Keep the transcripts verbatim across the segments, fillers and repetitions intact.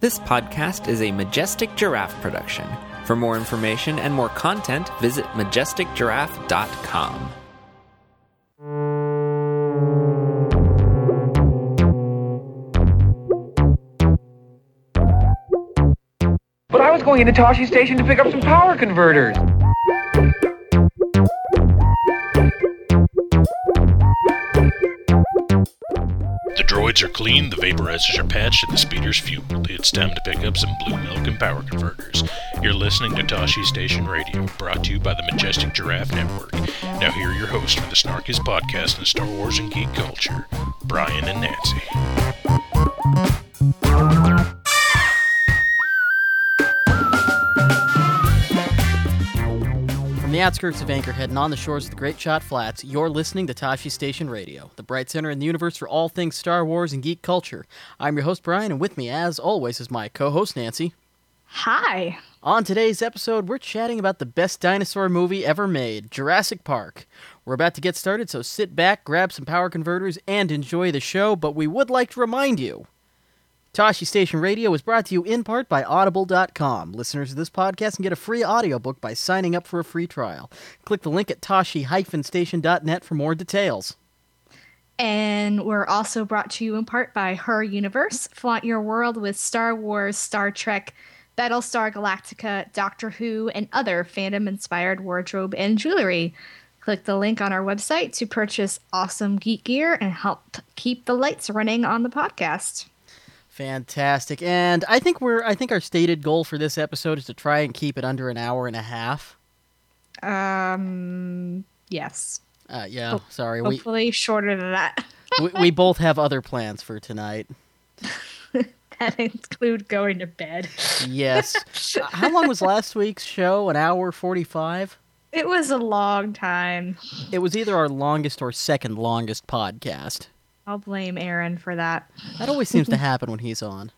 This podcast is a Majestic Giraffe production. For more information and more content, visit majestic giraffe dot com. But I was going into Toshi Station to pick up some power converters. The droids are clean, the vaporizers are patched, and the speeder's fueled. It's time to pick up some blue milk and power converters. You're listening to Toshi Station Radio, brought to you by the Majestic Giraffe Network. Now here are your hosts for the snarkiest podcast in Star Wars and geek culture, Brian and Nancy. From the outskirts of Anchorhead and on the shores of the Great Shot Flats, you're listening to Toshi Station Radio, the bright center in the universe for all things Star Wars and geek culture. I'm your host, Brian, and with me, as always, is my co-host, Nancy. Hi. On today's episode, we're chatting about the best dinosaur movie ever made, Jurassic Park. We're about to get started, so sit back, grab some power converters, and enjoy the show, but we would like to remind you, Toshi Station Radio is brought to you in part by Audible dot com. Listeners of this podcast can get a free audiobook by signing up for a free trial. Click the link at toshi dash station dot net for more details. And we're also brought to you in part by Her Universe. Flaunt your world with Star Wars, Star Trek, Battlestar Galactica, Doctor Who, and other fandom-inspired wardrobe and jewelry. Click the link on our website to purchase awesome geek gear and help keep the lights running on the podcast. Fantastic. And I think we're I think our stated goal for this episode is to try and keep it under an hour and a half. Um, yes. Uh, yeah, Ho- sorry. Hopefully we, shorter than that. we we both have other plans for tonight. That include going to bed. Yes. Uh, how long was last week's show? An hour forty-five? It was a long time. It was either our longest or second longest podcast. I'll blame Aaron for that. That always seems to happen when he's on.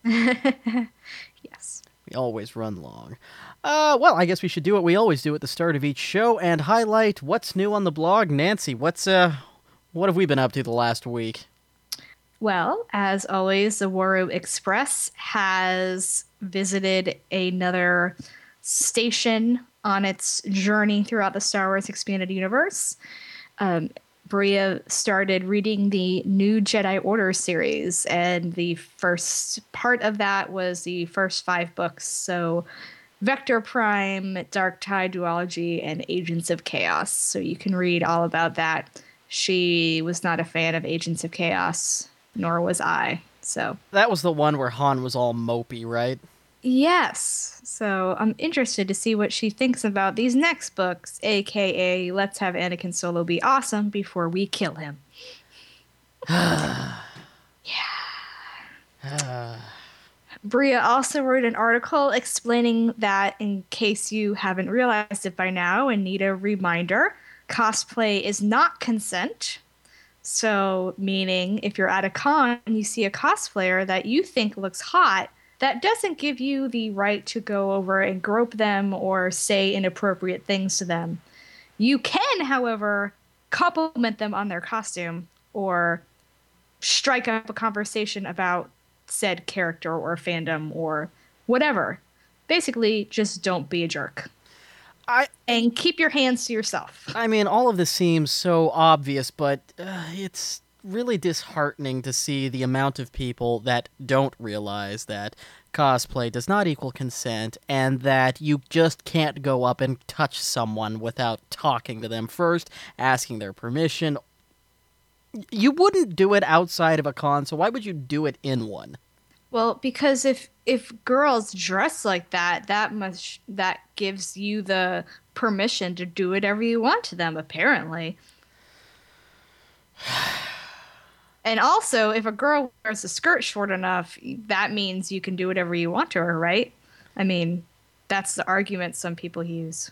Yes. We always run long. Uh, well, I guess we should do what we always do at the start of each show and highlight what's new on the blog. Nancy, what's uh, what have we been up to the last week? Well, as always, the Waru Express has visited another station on its journey throughout the Star Wars Expanded Universe. Um, Bria started reading the New Jedi Order series, and the first part of that was the first five books. So Vector Prime, Dark Tide Duology, and Agents of Chaos. So you can read all about that. She was not a fan of Agents of Chaos, nor was I. So that was the one where Han was all mopey, right? Yes. So I'm interested to see what she thinks about these next books, aka Let's Have Anakin Solo Be Awesome Before We Kill Him. Yeah. Bria also wrote an article explaining that, in case you haven't realized it by now and need a reminder, cosplay is not consent. So, meaning if you're at a con and you see a cosplayer that you think looks hot, that doesn't give you the right to go over and grope them or say inappropriate things to them. You can, however, compliment them on their costume or strike up a conversation about said character or fandom or whatever. Basically, just don't be a jerk. I and keep your hands to yourself. I mean, all of this seems so obvious, but uh, it's really disheartening to see the amount of people that don't realize that cosplay does not equal consent and that you just can't go up and touch someone without talking to them first, asking their permission. You wouldn't do it outside of a con, so why would you do it in one? Well, because if if girls dress like that, that must that gives you the permission to do whatever you want to them, apparently. And also, if a girl wears a skirt short enough, that means you can do whatever you want to her, right? I mean, that's the argument some people use.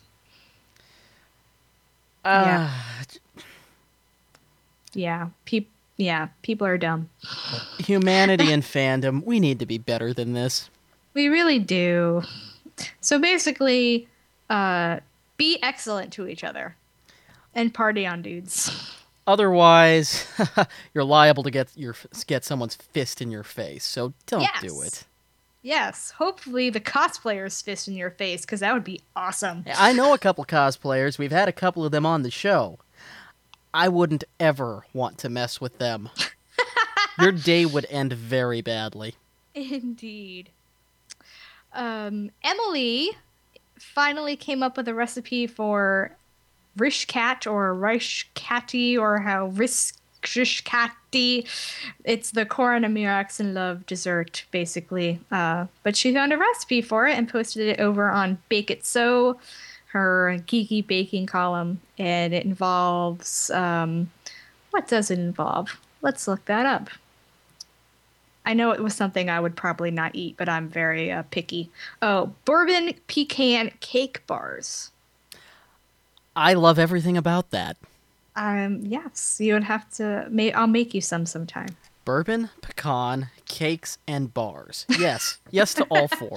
Uh, yeah. Yeah. Pe- yeah. People are dumb. Humanity and fandom, we need to be better than this. We really do. So basically, uh, be excellent to each other. And party on dudes. Otherwise, you're liable to get your get someone's fist in your face, so don't yes. do it. Yes, hopefully the cosplayer's fist in your face, because that would be awesome. I know a couple cosplayers. We've had a couple of them on the show. I wouldn't ever want to mess with them. Your day would end very badly. Indeed. Um, Emily finally came up with a recipe for Rishkat or Rishkati or how Rishkati. It's the Corin and Mirax in Love dessert, basically. Uh, but she found a recipe for it and posted it over on Bake It So, her geeky baking column. And it involves... Um, what does it involve? Let's look that up. I know it was something I would probably not eat, but I'm very uh, picky. Oh, bourbon pecan cake bars. I love everything about that. Um, yes, you would have to. May I'll make you some sometime. Bourbon, pecan, cakes, and bars. Yes, yes to all four.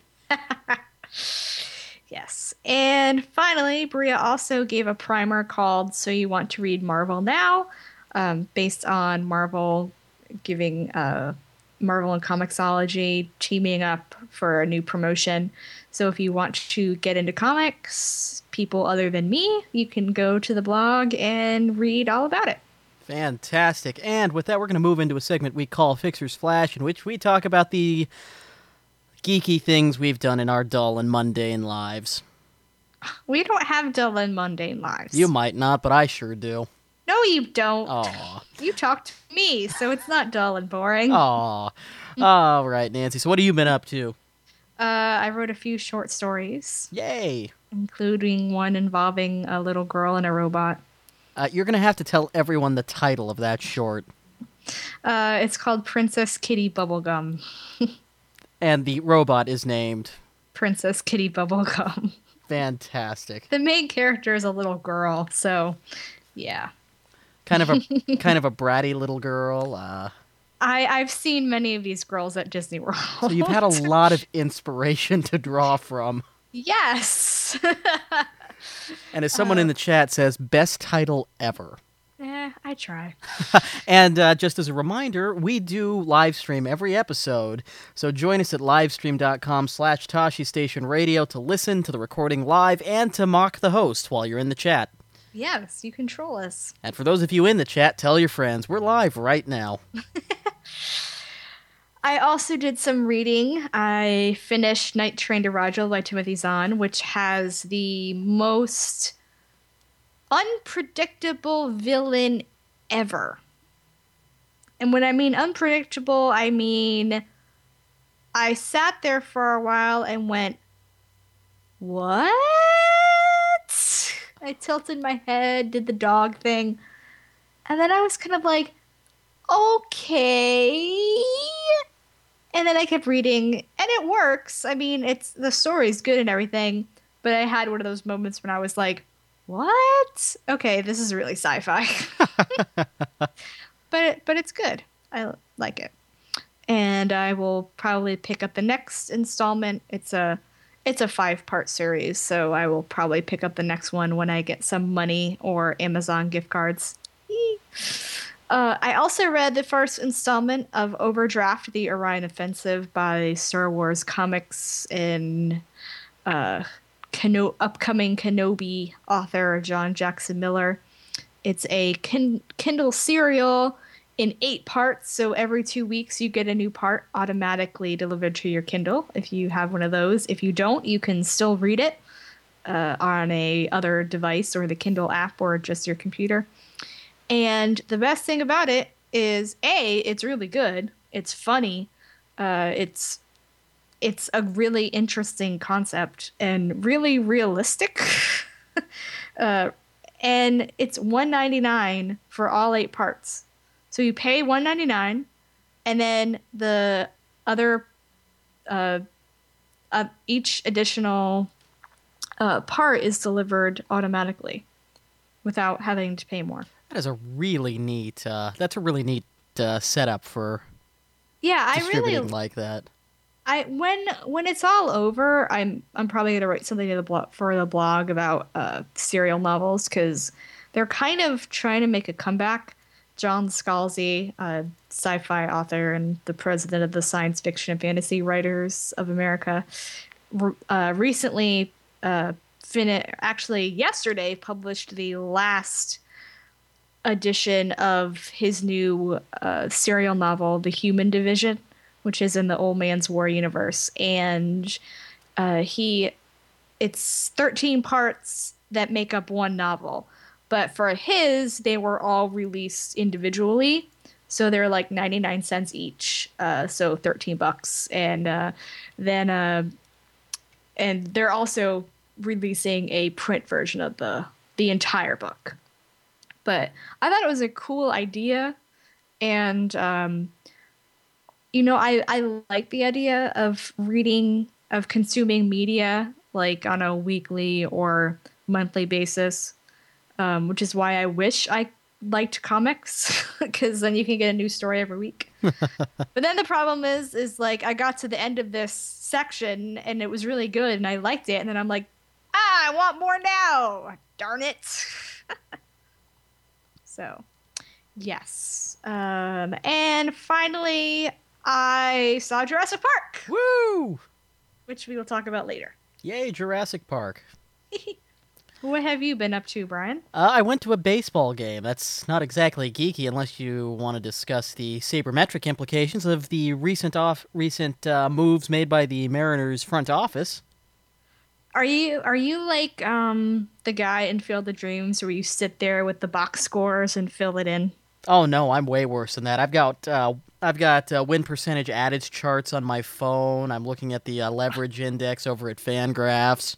Yes, and finally, Bria also gave a primer called "So You Want to Read Marvel Now," um, based on Marvel giving. Uh, Marvel and Comixology teaming up for a new promotion. So if you want to get into comics, people other than me, you can go to the blog and read all about it. Fantastic. And with that, we're going to move into a segment we call Fixer's Flash, in which we talk about the geeky things we've done in our dull and mundane lives. We don't have dull and mundane lives. You might not, but I sure do. No, you don't. Aw. You talk to me, so it's not dull and boring. Aw. All right, Nancy. So what have you been up to? Uh, I wrote a few short stories, Yay. including one involving a little girl and a robot. Uh, you're going to have to tell everyone the title of that short. Uh, it's called Princess Kitty Bubblegum. And the robot is named... Princess Kitty Bubblegum. Fantastic. The main character is a little girl, so yeah. Kind of a kind of a bratty little girl. Uh, I, I've seen many of these girls at Disney World. so you've had a lot of inspiration to draw from. Yes. And as someone uh, in the chat says, best title ever. Eh, I try. And uh, just as a reminder, we do live stream every episode. So join us at livestream.com slash Tashi Station Radio to listen to the recording live and to mock the host while you're in the chat. Yes, you control us. And for those of you in the chat, tell your friends. We're live right now. I also did some reading. I finished Night Train to Rajal by Timothy Zahn, which has the most unpredictable villain ever. And when I mean unpredictable, I mean I sat there for a while and went, what? I tilted my head, did the dog thing, and then I was kind of like, okay. And then I kept reading, and it works. I mean, it's the story's good and everything, but I had one of those moments when I was like, what? Okay, this is really sci-fi. but but it's good. I like it. And I will probably pick up the next installment. It's a It's a five-part series, so I will probably pick up the next one when I get some money or Amazon gift cards. Uh, I also read the first installment of Overdraft, the Orion Offensive by Star Wars Comics and uh, Keno- upcoming Kenobi author John Jackson Miller. It's a kin- Kindle serial in eight parts, so every two weeks you get a new part automatically delivered to your Kindle if you have one of those. If you don't, you can still read it uh, on a other device or the Kindle app or just your computer. And the best thing about it is, A, it's really good. It's funny. Uh, it's it's a really interesting concept and really realistic. uh, and it's one ninety-nine for all eight parts. So you pay one ninety-nine, and then the other, uh, uh, each additional uh, part is delivered automatically without having to pay more. That is a really neat. Uh, that's a really neat uh, setup for. Yeah, I distributing really like that. I when when it's all over, I'm I'm probably gonna write something to the blog for the blog about uh, serial novels because they're kind of trying to make a comeback. John Scalzi, a sci-fi author and the president of the Science Fiction and Fantasy Writers of America, uh, recently, uh, fin- actually yesterday, published the last edition of his new uh, serial novel, The Human Division, which is in the Old Man's War universe. And uh, he, it's thirteen parts that make up one novel. But for his, they were all released individually. So they're like ninety-nine cents each. Uh, so thirteen bucks. And uh, then, uh, and they're also releasing a print version of the, the entire book. But I thought it was a cool idea. And, um, you know, I, I like the idea of reading, of consuming media, like on a weekly or monthly basis. Um, which is why I wish I liked comics, because then you can get a new story every week. But then the problem is, is like I got to the end of this section and it was really good and I liked it, and then I'm like, ah, I want more now. Darn it. So, yes. Um, and finally, I saw Jurassic Park. Woo! Which we will talk about later. Yay, Jurassic Park. What have you been up to, Brian? Uh, I went to a baseball game. That's not exactly geeky unless you want to discuss the sabermetric implications of the recent off recent uh, moves made by the Mariners front office. Are you are you like um the guy in Field of Dreams where you sit there with the box scores and fill it in? Oh no, I'm way worse than that. I've got uh, I've got uh, win percentage adage charts on my phone. I'm looking at the uh, leverage index over at Fangraphs.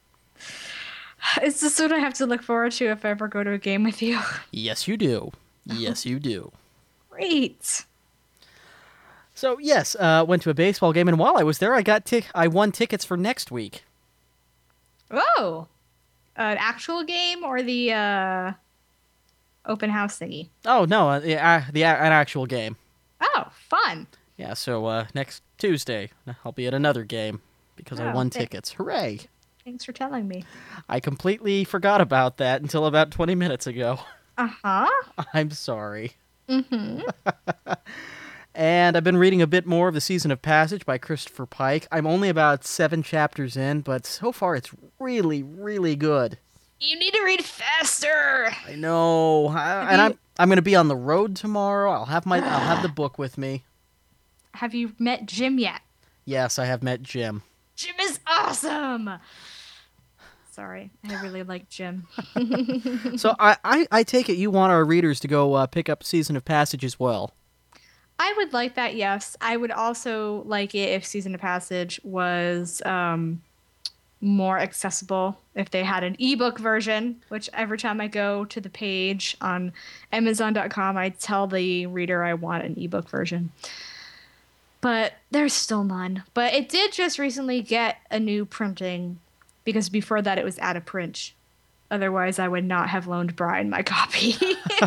Is this what I have to look forward to if I ever go to a game with you? Yes, you do. Yes, you do. Great. So yes, uh, went to a baseball game, and while I was there, I got tic- I won tickets for next week. Oh, an actual game or the uh, open house thingy? Oh no, uh, the, uh, the uh, an actual game. Oh, fun. Yeah, so uh, next Tuesday I'll be at another game because I Oh, won thank- tickets. Hooray! Thanks for telling me. I completely forgot about that until about twenty minutes ago. Uh-huh. I'm sorry. Mm-hmm. And I've been reading a bit more of The Season of Passage by Christopher Pike. I'm only about seven chapters in, but so far it's really, really good. You need to read faster. I know, I, and you- I'm I'm gonna be on the road tomorrow. I'll have my I'll have the book with me. Have you met Jim yet? Yes, I have met Jim. Jim is awesome. Sorry, I really like Jim. So I, I, I take it you want our readers to go uh, pick up Season of Passage as well. I would like that, yes. I would also like it if Season of Passage was um, more accessible, if they had an ebook version, which every time I go to the page on Amazon dot com, I tell the reader I want an ebook version. But there's still none. But it did just recently get a new printing, because before that it was out of print. Otherwise, I would not have loaned Brian my copy.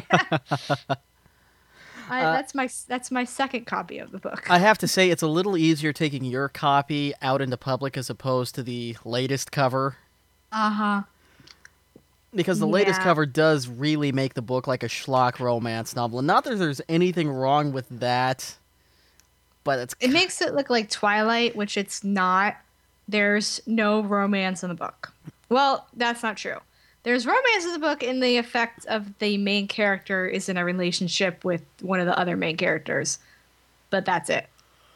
I, Uh, that's my that's my second copy of the book. I have to say it's a little easier taking your copy out into public as opposed to the latest cover. Uh huh. Because the latest Yeah. cover does really make the book like a schlock romance novel. And not that there's anything wrong with that, but it's It makes it look like Twilight, which it's not. There's no romance in the book. Well, that's not true. There's romance in the book in the effect of the main character is in a relationship with one of the other main characters. But that's it.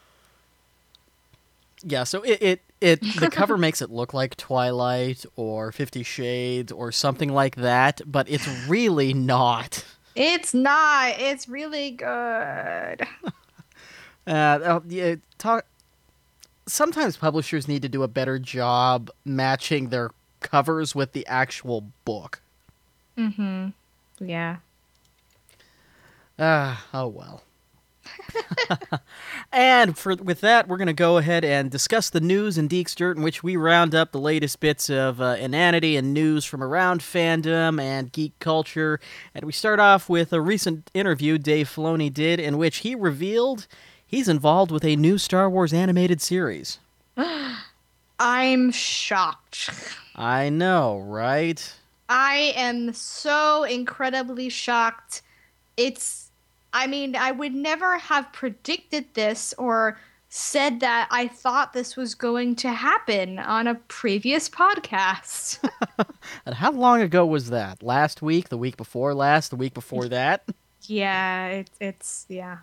yeah. So it it, it the cover makes it look like Twilight or Fifty Shades or something like that, but it's really not. It's not. It's really good. Uh, oh, yeah, talk. Sometimes publishers need to do a better job matching their covers with the actual book. Mm-hmm. Yeah. Ah, oh well. And for with that, we're going to go ahead and discuss the news in Deek's Dirt, in which we round up the latest bits of uh, inanity and news from around fandom and geek culture. And we start off with a recent interview Dave Filoni did, in which he revealed he's involved with a new Star Wars animated series. I'm shocked. I know, right? I am so incredibly shocked it's, I mean, I would never have predicted this or said that I thought this was going to happen on a previous podcast. And how long ago was that? Last week? The week before last? The week before that? Yeah, it, it's, yeah.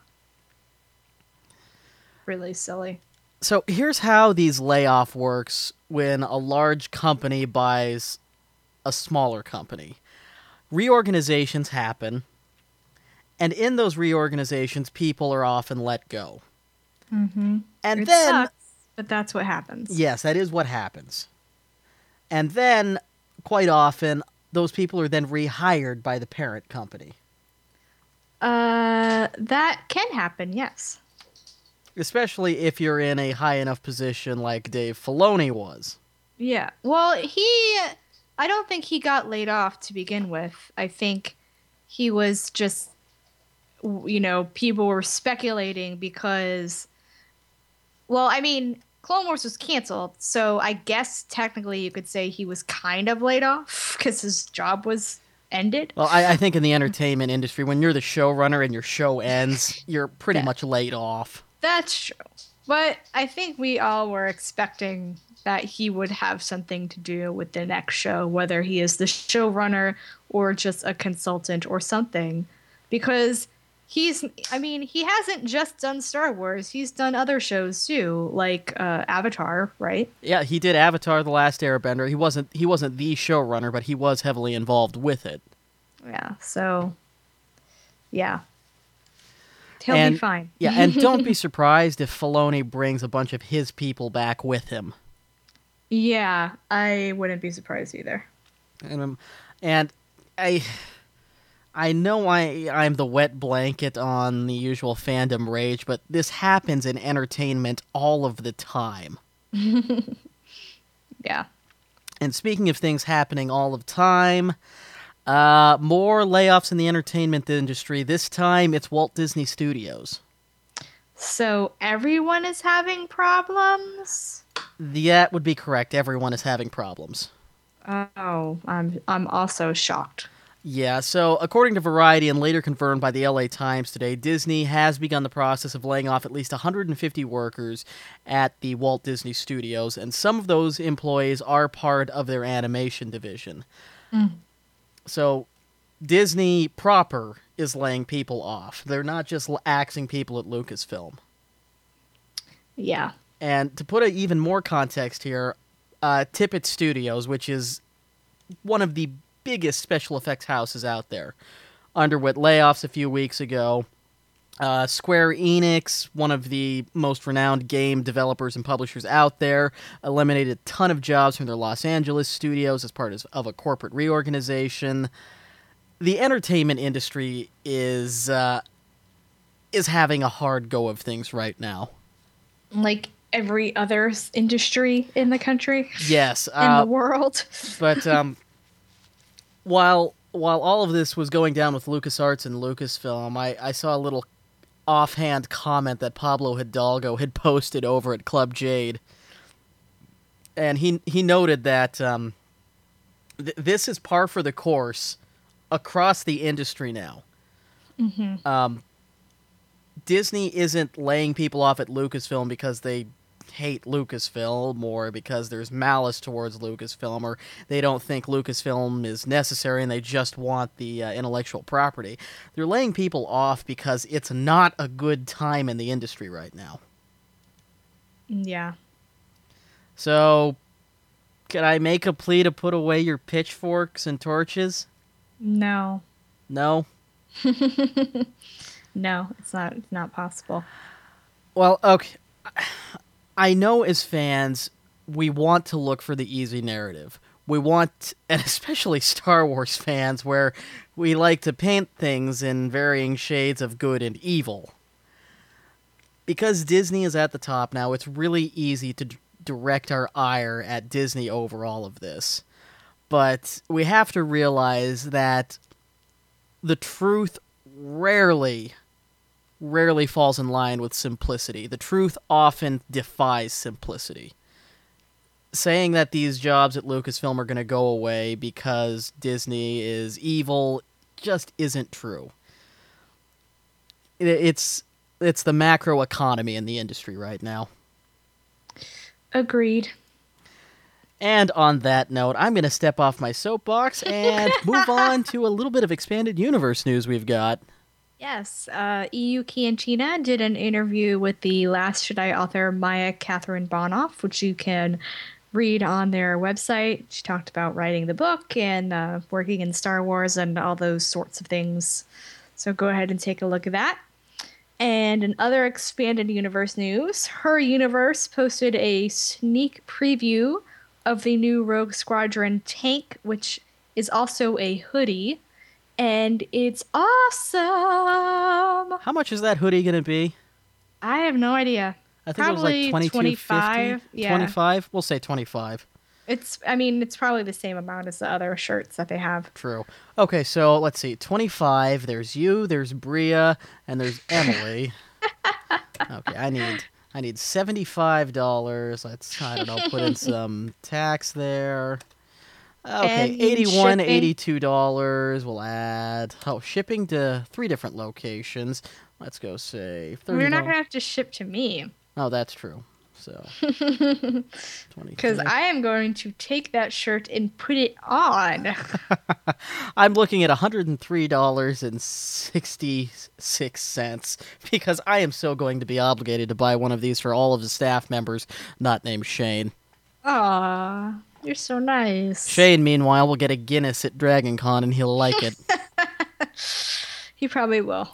Really silly. So here's how these layoff works when a large company buys a smaller company. Reorganizations happen, and in those reorganizations, people are often let go. Mm-hmm. And it then, sucks, but that's what happens. yes, that is what happens. And then, quite often, those people are then rehired by the parent company. Uh, that can happen, yes. Especially if you're in a high enough position like Dave Filoni was. Yeah. Well, he, I don't think he got laid off to begin with. I think he was just, you know, people were speculating because, well, I mean, Clone Wars was canceled, so I guess technically you could say he was kind of laid off because his job was ended. Well, I, I think in the entertainment industry, when you're the showrunner and your show ends, you're pretty Yeah. much laid off. That's true. But I think we all were expecting that he would have something to do with the next show, whether he is the showrunner or just a consultant or something. Because he's, I mean, he hasn't just done Star Wars. He's done other shows too, like uh, Avatar, right? Yeah, he did Avatar: The Last Airbender. He wasn't he wasn't the showrunner, but he was heavily involved with it. Yeah, so, yeah. He'll and, be fine. Yeah, and don't be surprised if Filoni brings a bunch of his people back with him. Yeah, I wouldn't be surprised either. And, um, and I, I know I I'm the wet blanket on the usual fandom rage, but this happens in entertainment all of the time. Yeah. And speaking of things happening all of the time, uh, more layoffs in the entertainment industry. This time, it's Walt Disney Studios. So everyone is having problems? That would be correct. Everyone is having problems. Oh, I'm I'm also shocked. Yeah, so according to Variety and later confirmed by the L A Times today, Disney has begun the process of laying off at least one hundred fifty workers at the Walt Disney Studios, and some of those employees are part of their animation division. Mm. So Disney proper is laying people off. They're not just axing people at Lucasfilm. Yeah. And to put a, even more context here, uh, Tippett Studios, which is one of the biggest special effects houses out there, underwent layoffs a few weeks ago. Uh, Square Enix, one of the most renowned game developers and publishers out there, eliminated a ton of jobs from their Los Angeles studios as part of a corporate reorganization. The entertainment industry is uh, is having a hard go of things right now. Like every other s- industry in the country, Yes, in uh, the world. but um, while while all of this was going down with LucasArts and Lucasfilm, I, I saw a little offhand comment that Pablo Hidalgo had posted over at Club Jade, and he he noted that um, th- this is par for the course across the industry now. Mm-hmm. Um, Disney isn't laying people off at Lucasfilm because they hate Lucasfilm or because there's malice towards Lucasfilm or they don't think Lucasfilm is necessary and they just want the uh, intellectual property. They're laying people off because it's not a good time in the industry right now. Yeah. So, can I make a plea to put away your pitchforks and torches? No. No? No, it's not. It's not possible. Well, okay. I know as fans, we want to look for the easy narrative. We want, and especially Star Wars fans, where we like to paint things in varying shades of good and evil. Because Disney is at the top now, it's really easy to d- direct our ire at Disney over all of this. But we have to realize that the truth rarely rarely falls in line with simplicity. The truth often defies simplicity. Saying that these jobs at Lucasfilm are going to go away because Disney is evil just isn't true. it, it's it's the macro economy in the industry right now. Agreed. And on that note, I'm going to step off my soapbox and move on to a little bit of expanded universe news we've got. Yes, uh, E U Cantina did an interview with the Last Jedi author Maya Catherine Bonoff, which you can read on their website. She talked about writing the book and uh, working in Star Wars and all those sorts of things. So go ahead and take a look at that. And in other expanded universe news, Her Universe posted a sneak preview of the new Rogue Squadron tank, which is also a hoodie, and it's awesome. How much is that hoodie going to be? I have no idea. I think Probably it was like twenty-two fifty. Yeah. twenty-five? We'll say twenty-five. It's, I mean, it's probably the same amount as the other shirts that they have. True. Okay, so let's see. twenty-five, there's you, there's Bria, and there's Emily. Okay, I need I need seventy-five dollars. Let's, I don't know, put in some tax there. Okay, And eighty-one dollars, shipping. eighty-two dollars. We'll add, oh, shipping to three different locations. Let's go say thirty dollars. You're not going to have to ship to me. Oh, that's true. So, twenty. Because I am going to take that shirt and put it on. I'm looking at one hundred three dollars and sixty-six cents because I am so going to be obligated to buy one of these for all of the staff members not named Shane. Aw, you're so nice. Shane, meanwhile, will get a Guinness at Dragon Con and he'll like it. He probably will.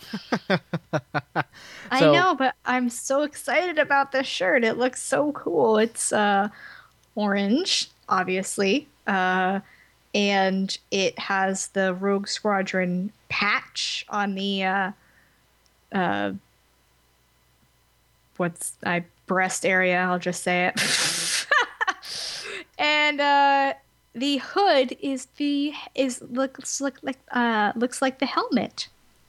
I So- know, but I'm so excited about this shirt. It looks so cool. It's uh, orange, obviously, uh, and it has the Rogue Squadron patch on the uh, uh, what's I breast area. I'll just say it. And uh, the hood is the is looks look like uh looks like the helmet.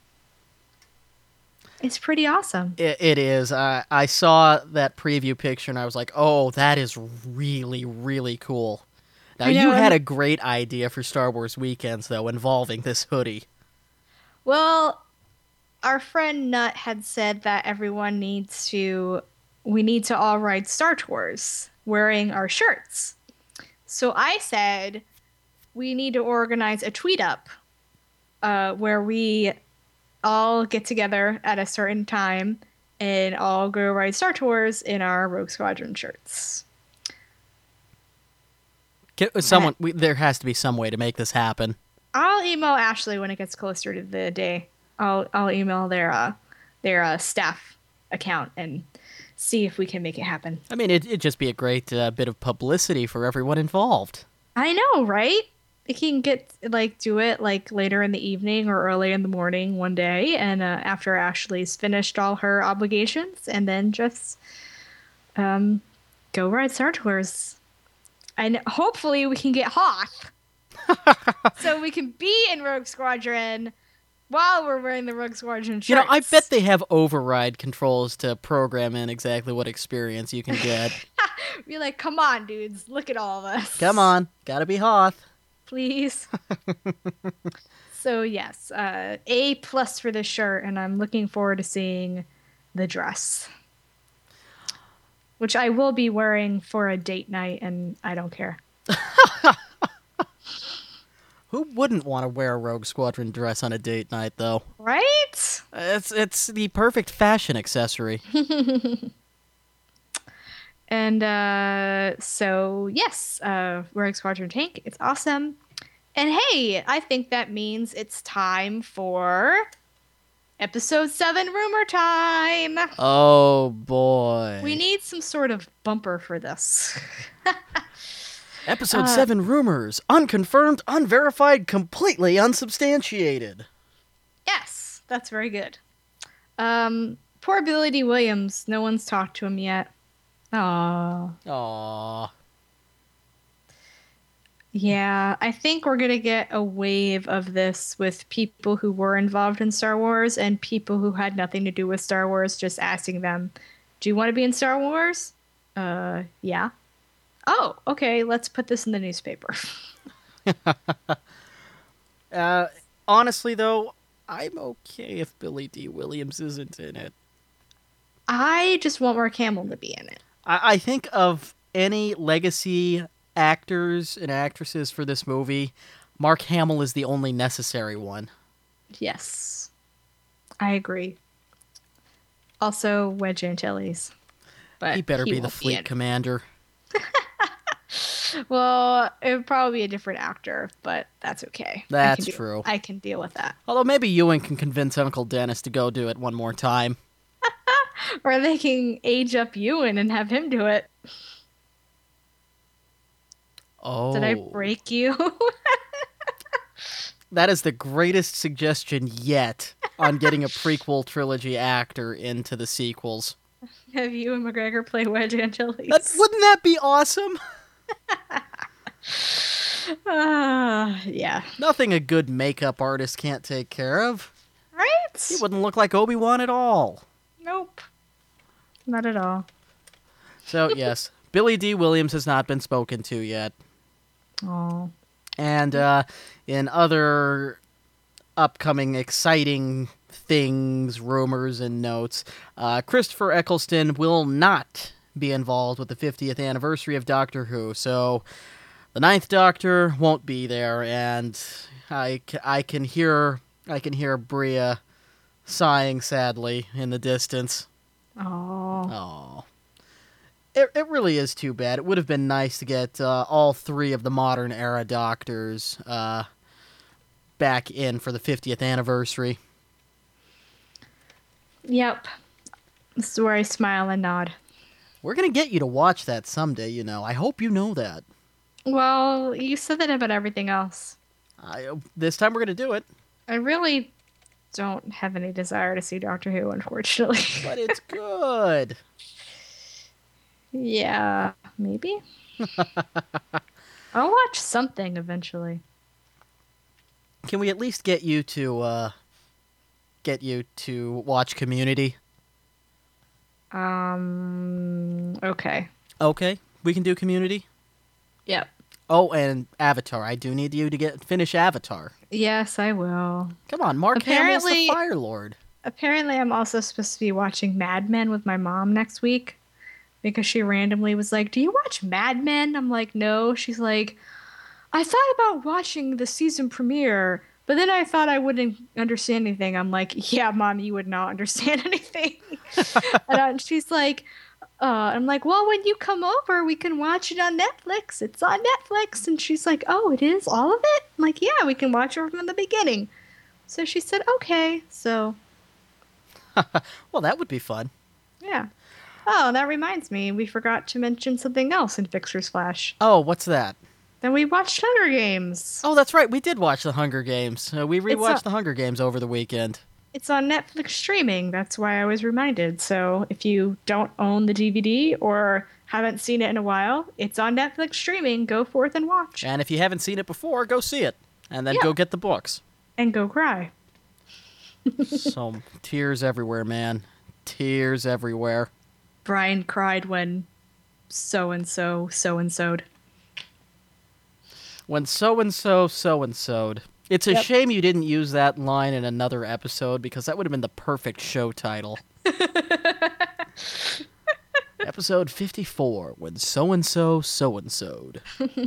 It's pretty awesome. It, it is. I I saw that preview picture and I was like, oh, that is really, really cool. Now, I you know, had and- a great idea for Star Wars weekends, though, involving this hoodie. Well, our friend Nut had said that everyone needs to we need to all ride Star Tours wearing our shirts. So I said we need to organize a tweet up uh, where we all get together at a certain time and all go ride Star Tours in our Rogue Squadron shirts. Get, someone, we, there has to be some way to make this happen. I'll email Ashley when it gets closer to the day. I'll I'll email their uh, their uh, staff account and see if we can make it happen. I mean, it, it'd just be a great uh, bit of publicity for everyone involved. I know, right? We can get like do it like later in the evening or early in the morning one day, and uh, after Ashley's finished all her obligations, and then just um go ride Star Tours. And hopefully we can get Hoth, so we can be in Rogue Squadron while we're wearing the Rogue Squadron shirts. You know, I bet they have override controls to program in exactly what experience you can get. Be like, come on, dudes, look at all of us. Come on, gotta be Hoth. Please. So yes, uh, A plus for this shirt, and I'm looking forward to seeing the dress, which I will be wearing for a date night, and I don't care. Who wouldn't want to wear a Rogue Squadron dress on a date night, though? Right? It's it's the perfect fashion accessory. And uh, so yes, uh, Rogue Squadron tank. It's awesome. And hey, I think that means it's time for episode seven rumor time. Oh, boy. We need some sort of bumper for this. Episode uh, seven rumors. Unconfirmed, unverified, completely unsubstantiated. Yes, that's very good. Um, poor Billy D. Williams. No one's talked to him yet. Aww. Aww. Yeah, I think we're gonna get a wave of this with people who were involved in Star Wars and people who had nothing to do with Star Wars just asking them, do you want to be in Star Wars? Uh, yeah. Oh, okay, let's put this in the newspaper. Uh, honestly, though, I'm okay if Billy D. Williams isn't in it. I just want Mark Hamill to be in it. I, I think of any legacy actors and actresses for this movie, Mark Hamill is the only necessary one. Yes. I agree. Also, Wedge Antilles. But He better be the won't fleet in it. commander. Well, it would probably be a different actor, but that's okay. I That's can deal- true. I can deal with that. Although maybe Ewan can convince Uncle Dennis to go do it one more time. Or they can age up Ewan and have him do it. Oh. Did I break you? That is the greatest suggestion yet on getting a prequel trilogy actor into the sequels. Have Ewan McGregor play Wedge Antilles? That, wouldn't that be awesome? Uh, yeah. Nothing a good makeup artist can't take care of. Right? He wouldn't look like Obi-Wan at all. Nope. Not at all. So, yes, Billy D. Williams has not been spoken to yet. Oh. And uh, in other upcoming exciting things, rumors, and notes, uh, Christopher Eccleston will not be involved with the fiftieth anniversary of Doctor Who. So the Ninth Doctor won't be there, and I, c- I can hear I can hear Bria sighing sadly in the distance. Oh. Oh. It, it really is too bad. It would have been nice to get uh, all three of the modern era Doctors uh, back in for the fiftieth anniversary. Yep. This is where I smile and nod. We're going to get you to watch that someday, you know. I hope you know that. Well, you said that about everything else. I, this time we're going to do it, I really don't have any desire to see Doctor Who, unfortunately. but it's good. Yeah, maybe. I'll watch something eventually. Can we at least get you to uh, get you to watch Community? Um. Okay. Okay, we can do Community. Yep. Oh, and Avatar. I do need you to get finish Avatar. Yes, I will. Come on, Mark Hamill's the Apparently- Fire Lord. Apparently, I'm also supposed to be watching Mad Men with my mom next week because she randomly was like, "Do you watch Mad Men?" I'm like, "No." She's like, "I thought about watching the season premiere, but then I thought I wouldn't understand anything." I'm like, "Yeah, Mom, you would not understand anything." and uh, she's like, uh, "I'm like, well, when you come over, we can watch it on Netflix. It's on Netflix." And she's like, "Oh, it is all of it?" I'm like, "Yeah, we can watch it from the beginning." So she said, "Okay." So. Well, that would be fun. Yeah. Oh, that reminds me, we forgot to mention something else in Fixer's Flash. Oh, what's that? Then we watched Hunger Games. Oh, that's right. We did watch The Hunger Games. Uh, we rewatched a- The Hunger Games over the weekend. It's on Netflix streaming. That's why I was reminded. So if you don't own the D V D or haven't seen it in a while, it's on Netflix streaming. Go forth and watch. And if you haven't seen it before, go see it. And then Yeah. go get the books. And go cry. So, tears everywhere, man. Tears everywhere. Brian cried when so-and-so, so-and-so'd. When so-and-so, so-and-so'd. It's a Yep. shame you didn't use that line in another episode, because that would have been the perfect show title. Episode fifty-four, When So-and-so, So-and-so'd.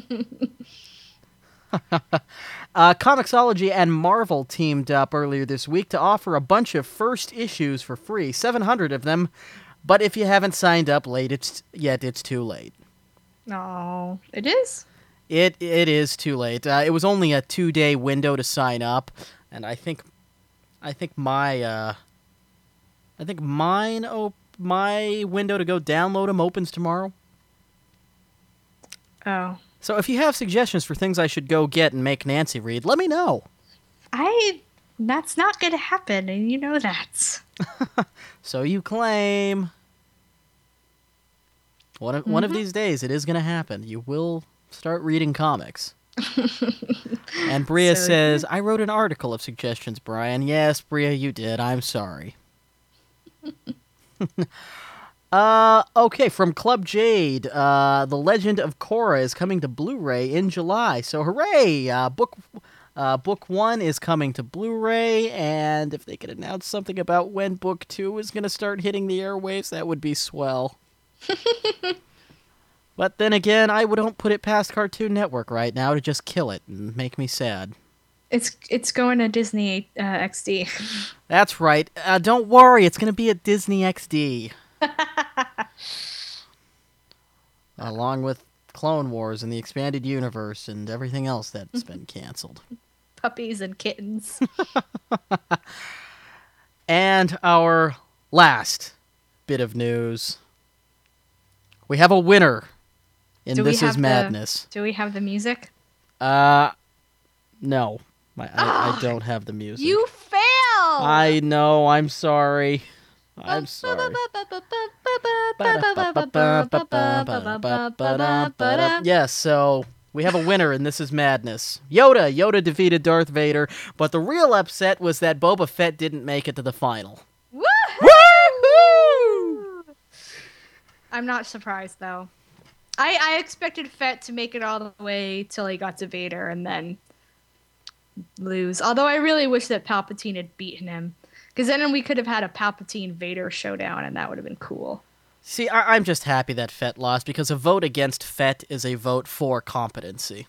uh, Comixology and Marvel teamed up earlier this week to offer a bunch of first issues for free, seven hundred of them, but if you haven't signed up late, it's yet, it's too late. Oh, it is? It It is too late. Uh, it was only a two-day window to sign up, and I think I think my, uh, I think mine, op- my window to go download them opens tomorrow. Oh. So if you have suggestions for things I should go get and make Nancy read, let me know. I... That's not going to happen, and you know that. So you claim. One of, one of these days, it is going to happen. You will start reading comics. And Bria So- says, I wrote an article of suggestions, Brian. Yes, Bria, you did. I'm sorry. uh, okay, from Club Jade, uh, The Legend of Korra is coming to Blu-ray in July. So hooray! Uh, book Uh, book one is coming to Blu-ray, and if they could announce something about when book two is going to start hitting the airwaves, that would be swell. But then again, I don't put it past Cartoon Network right now to just kill it and make me sad. It's it's going to Disney uh, X D. That's right. Uh, don't worry, it's going to be at Disney X D. Along with Clone Wars and the Expanded Universe and everything else that's been canceled. Puppies and kittens. And our last bit of news. We have a winner in Do we This have Is the- Madness. Do we have the music? Uh, no. I, I, I Ah, don't have the music. You fail! I know, I'm sorry. I'm sorry. Yes, so we have a winner and This Is Madness. Yoda. Yoda defeated Darth Vader, but the real upset was that Boba Fett didn't make it to the final. Woohoo! I'm not surprised, though. I, I expected Fett to make it all the way till he got to Vader and then lose. Although I really wish that Palpatine had beaten him. Because then we could have had a Palpatine-Vader showdown, and that would have been cool. See, I- I'm just happy that Fett lost, because a vote against Fett is a vote for competency.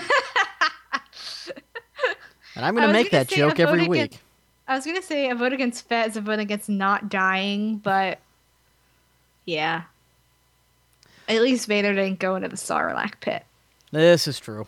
And I'm going I to was make gonna that say joke a vote every against- week. I was going to say a vote against Fett is a vote against not dying, but yeah. At least Vader didn't go into the Sarlacc pit. This is true.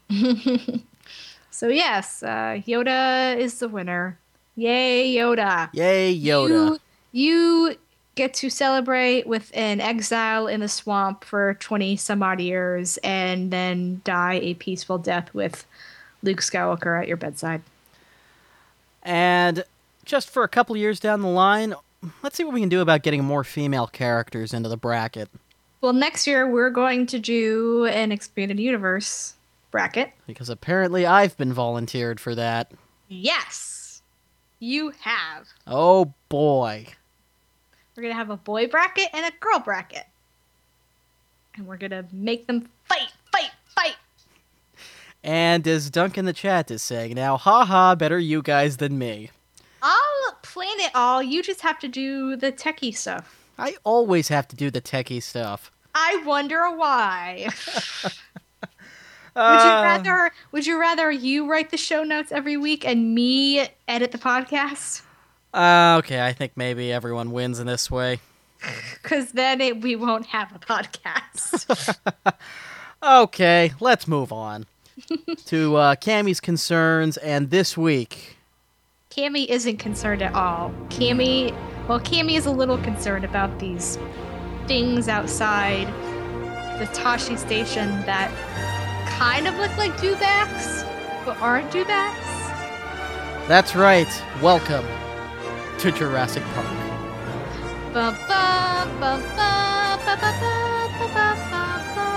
So yes, uh, Yoda is the winner. Yay, Yoda. Yay, Yoda. You, you get to celebrate with an exile in the swamp for twenty some odd years and then die a peaceful death with Luke Skywalker at your bedside. And just for a couple years down the line, let's see what we can do about getting more female characters into the bracket. Well, next year we're going to do an expanded universe bracket. Because apparently I've been volunteered for that. Yes, you have. Oh boy. We're going to have a boy bracket and a girl bracket. And we're going to make them fight, fight, fight. And as Dunk in the chat is saying now, haha, better you guys than me. I'll plan it all. You just have to do the techie stuff. I always have to do the techie stuff. I wonder why. Uh, would you rather would you rather you write the show notes every week and me edit the podcast? Uh, okay, I think maybe everyone wins in this way. Because then it, we won't have a podcast. Okay, let's move on to uh, Cammy's concerns, and this week... Cammy isn't concerned at all. Cammy, well, Cammy is a little concerned about these things outside the Tashi station that kind of look like dewbacks, but aren't dewbacks. That's right, welcome to Jurassic Park. Ba, ba, ba, ba, ba, ba, ba, ba, ba, ba.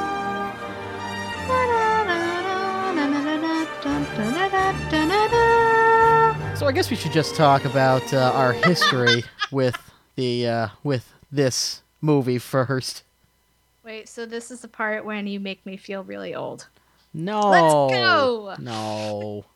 So I guess we should just talk about uh, our history with the uh, with this movie first. Wait, so this is the part when you make me feel really old. No. Let's go! No.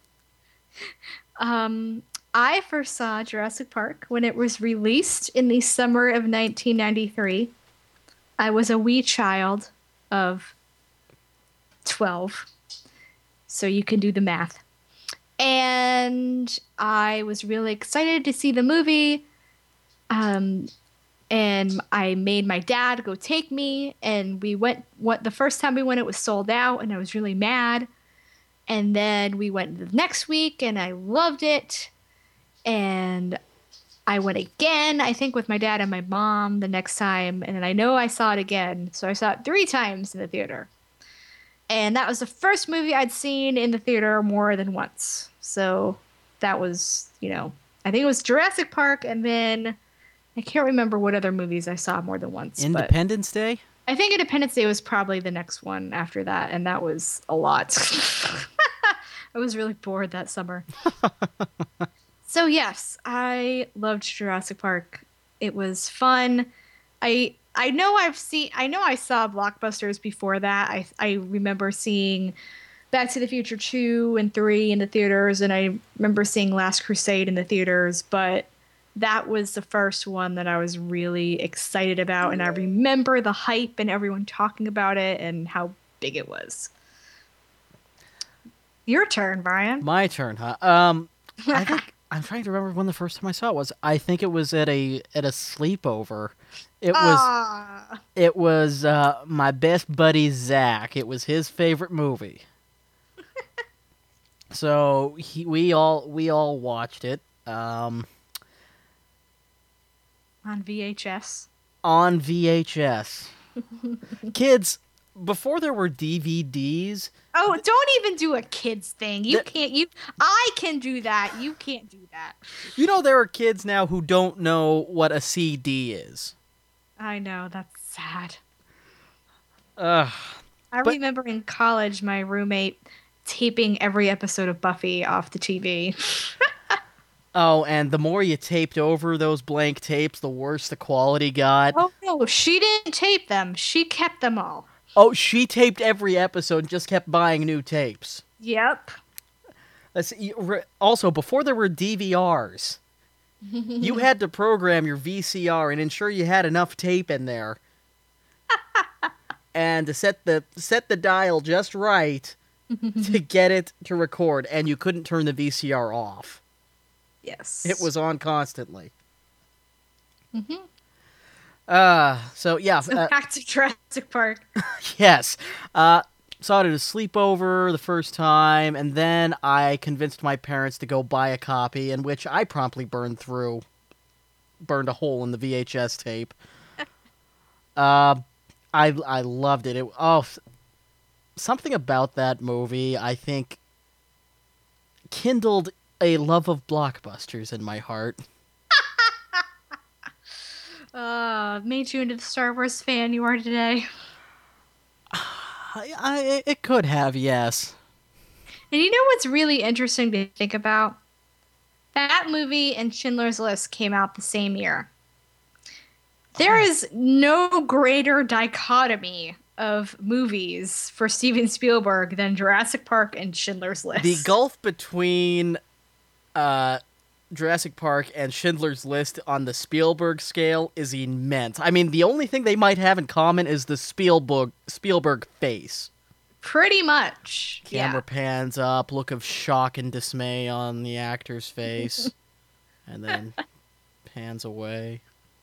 Um, I first saw Jurassic Park when it was released in the summer of nineteen ninety-three. I was a wee child of twelve, so you can do the math. And I was really excited to see the movie. Um, and I made my dad go take me, and we went. What the first time we went, it was sold out, and I was really mad. And then we went the next week, and I loved it. And I went again, I think, with my dad and my mom the next time. And then I know I saw it again, so I saw it three times in the theater. And that was the first movie I'd seen in the theater more than once. So that was, you know, I think it was Jurassic Park, and then I can't remember what other movies I saw more than once. Independence but Day? I think Independence Day was probably the next one after that, and that was a lot. I was really bored that summer. So yes, I loved Jurassic Park. It was fun. I I know I've seen I know I saw blockbusters before that. I I remember seeing Back to the Future two and three in the theaters, and I remember seeing Last Crusade in the theaters, but that was the first one that I was really excited about, and I remember the hype and everyone talking about it and how big it was. Your turn, Brian. My turn, huh? Um, I think I'm trying to remember when the first time I saw it was. I think it was at a at a sleepover. It was Ah. it was uh, my best buddy Zach. It was his favorite movie. So he, we all we all watched it um, On V H S. on V H S. Kids, before there were D V Ds. Oh, don't even do a kids thing. You The- can't. You. I can do that. You can't do that. You know there are kids now who don't know what a C D is. I know, that's sad. Ugh. I But- remember in college, my roommate taping every episode of Buffy off the T V. Oh, and the more you taped over those blank tapes, the worse the quality got. Oh no, she didn't tape them. She kept them all. Oh, she taped every episode and just kept buying new tapes. Yep. Let's see, re- also, before there were D V Rs, you had to program your V C R and ensure you had enough tape in there, and to set the set the dial just right to get it to record. And you couldn't turn the V C R off; Yes. it was on constantly. Mm-hmm. Uh, so yeah, So uh, back to Jurassic Park. yes. Uh, saw it at a sleepover the first time, and then I convinced my parents to go buy a copy, in which I promptly burned through, burned a hole in the V H S tape. uh, I I loved it. It oh, s- something about that movie I think kindled a love of blockbusters in my heart. Uh, made you into the Star Wars fan you are today. I, I it could have, yes. And you know what's really interesting to think about? That movie and Schindler's List came out the same year. There is no greater dichotomy of movies for Steven Spielberg than Jurassic Park and Schindler's List. The gulf between uh, Jurassic Park and Schindler's List on the Spielberg scale is immense. I mean, the only thing they might have in common is the Spielberg Spielberg face. Pretty much. Camera pans up, look of shock and dismay on the actor's face, and then pans away.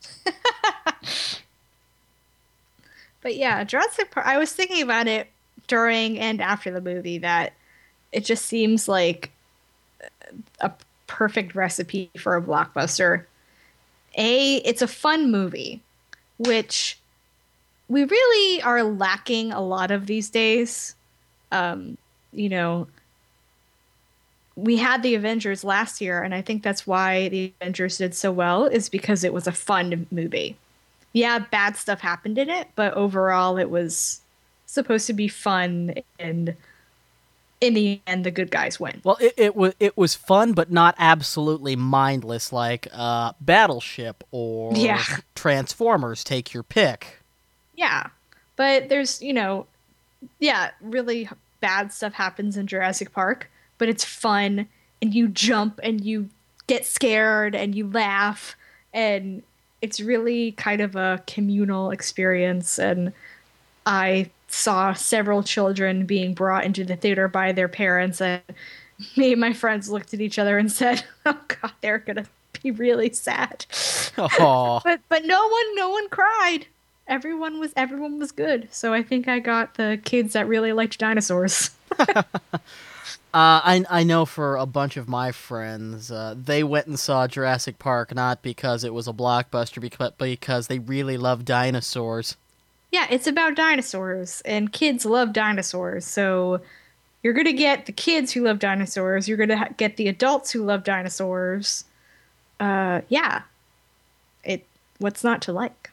But yeah, Jurassic Park, I was thinking about it during and after the movie that it just seems like a perfect recipe for a blockbuster. A, it's a fun movie, which we really are lacking a lot of these days. Um, you know, we had the Avengers last year, and I think that's why the Avengers did so well, is because it was a fun movie. Yeah, bad stuff happened in it, but overall it was supposed to be fun, and in the end, the good guys win. Well, it, it was it was fun, but not absolutely mindless, like uh, Battleship or Yeah. Transformers. Take your pick. Yeah, but there's, you know, yeah, really bad stuff happens in Jurassic Park, but it's fun, and you jump, and you get scared, and you laugh, and it's really kind of a communal experience, and I saw several children being brought into the theater by their parents, and me and my friends looked at each other and said, "Oh God, they're gonna be really sad." Aw. But but no one no one cried. Everyone was everyone was good. So I think I got the kids that really liked dinosaurs. Uh, I I know for a bunch of my friends, uh, they went and saw Jurassic Park not because it was a blockbuster, but because they really love dinosaurs. Yeah, it's about dinosaurs, and kids love dinosaurs. So you're gonna get the kids who love dinosaurs. You're gonna ha- get the adults who love dinosaurs. Uh, yeah. It what's not to like?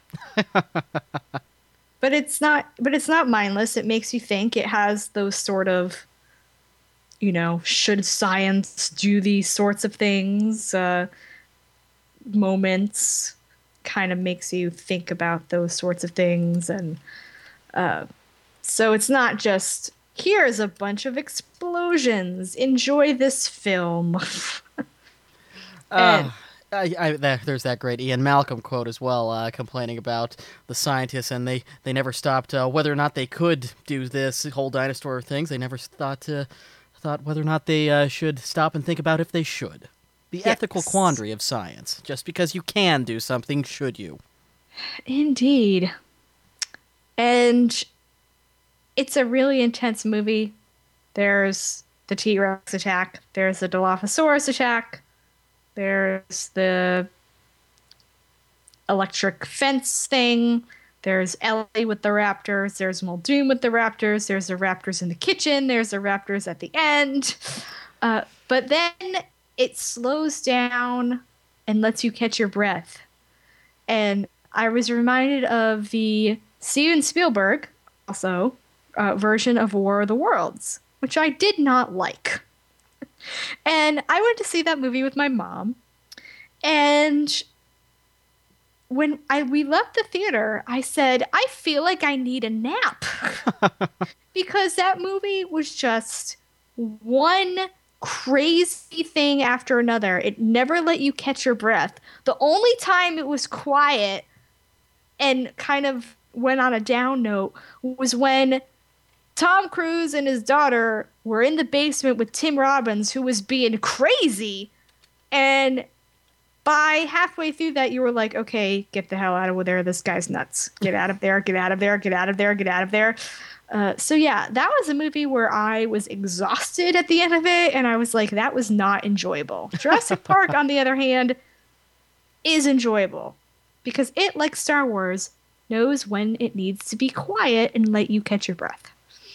But it's not. But it's not mindless. It makes you think. It has those sort of, you know, should science do these sorts of things? Uh, moments. Kind of makes you think about those sorts of things, and uh, so it's not just Here's a bunch of explosions. Enjoy this film. Uh, I, I, there, there's that great Ian Malcolm quote as well, uh, complaining about the scientists, and they, they never stopped uh, whether or not they could do this whole dinosaur things. They never thought uh, thought whether or not they uh, should stop and think about if they should. The Yes. ethical quandary of science. Just because you can do something, should you? Indeed. And it's a really intense movie. There's the T-Rex attack. There's the Dilophosaurus attack. There's the electric fence thing. There's Ellie with the raptors. There's Muldoon with the raptors. There's the raptors in the kitchen. There's the raptors at the end. Uh, but then it slows down and lets you catch your breath. And I was reminded of the Steven Spielberg, also, uh, version of War of the Worlds, which I did not like. And I went to see that movie with my mom. And when I we left the theater, I said, I feel like I need a nap. Because that movie was just one crazy thing after another. It never let you catch your breath. The only time it was quiet and kind of went on a down note was when Tom Cruise and his daughter were in the basement with Tim Robbins, who was being crazy. And by halfway through that, you were like, okay, get the hell out of there. This guy's nuts. Get out of there, get out of there, get out of there, get out of there. Uh, so yeah, that was a movie where I was exhausted at the end of it. And I was like, that was not enjoyable. Jurassic Park, on the other hand, is enjoyable. Because it, like Star Wars, knows when it needs to be quiet and let you catch your breath.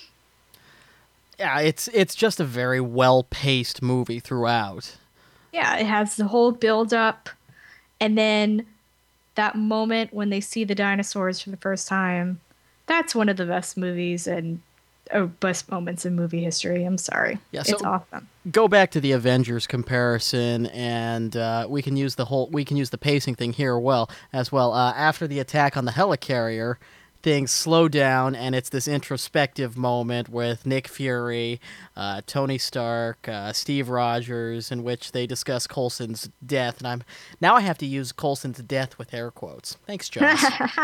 Yeah, it's it's just a very well-paced movie throughout. Yeah, it has the whole build-up, and then that moment when they see the dinosaurs for the first time. That's one of the best movies and oh, best moments in movie history. I'm sorry. Yeah, so it's awesome. Go back to the Avengers comparison, and uh, we can use the whole we can use the pacing thing here well as well. Uh, after the attack on the helicarrier, things slow down, and it's this introspective moment with Nick Fury, uh, Tony Stark, uh, Steve Rogers, in which they discuss Coulson's death. And I'm now I have to use Coulson's death with air quotes. Thanks, Joss.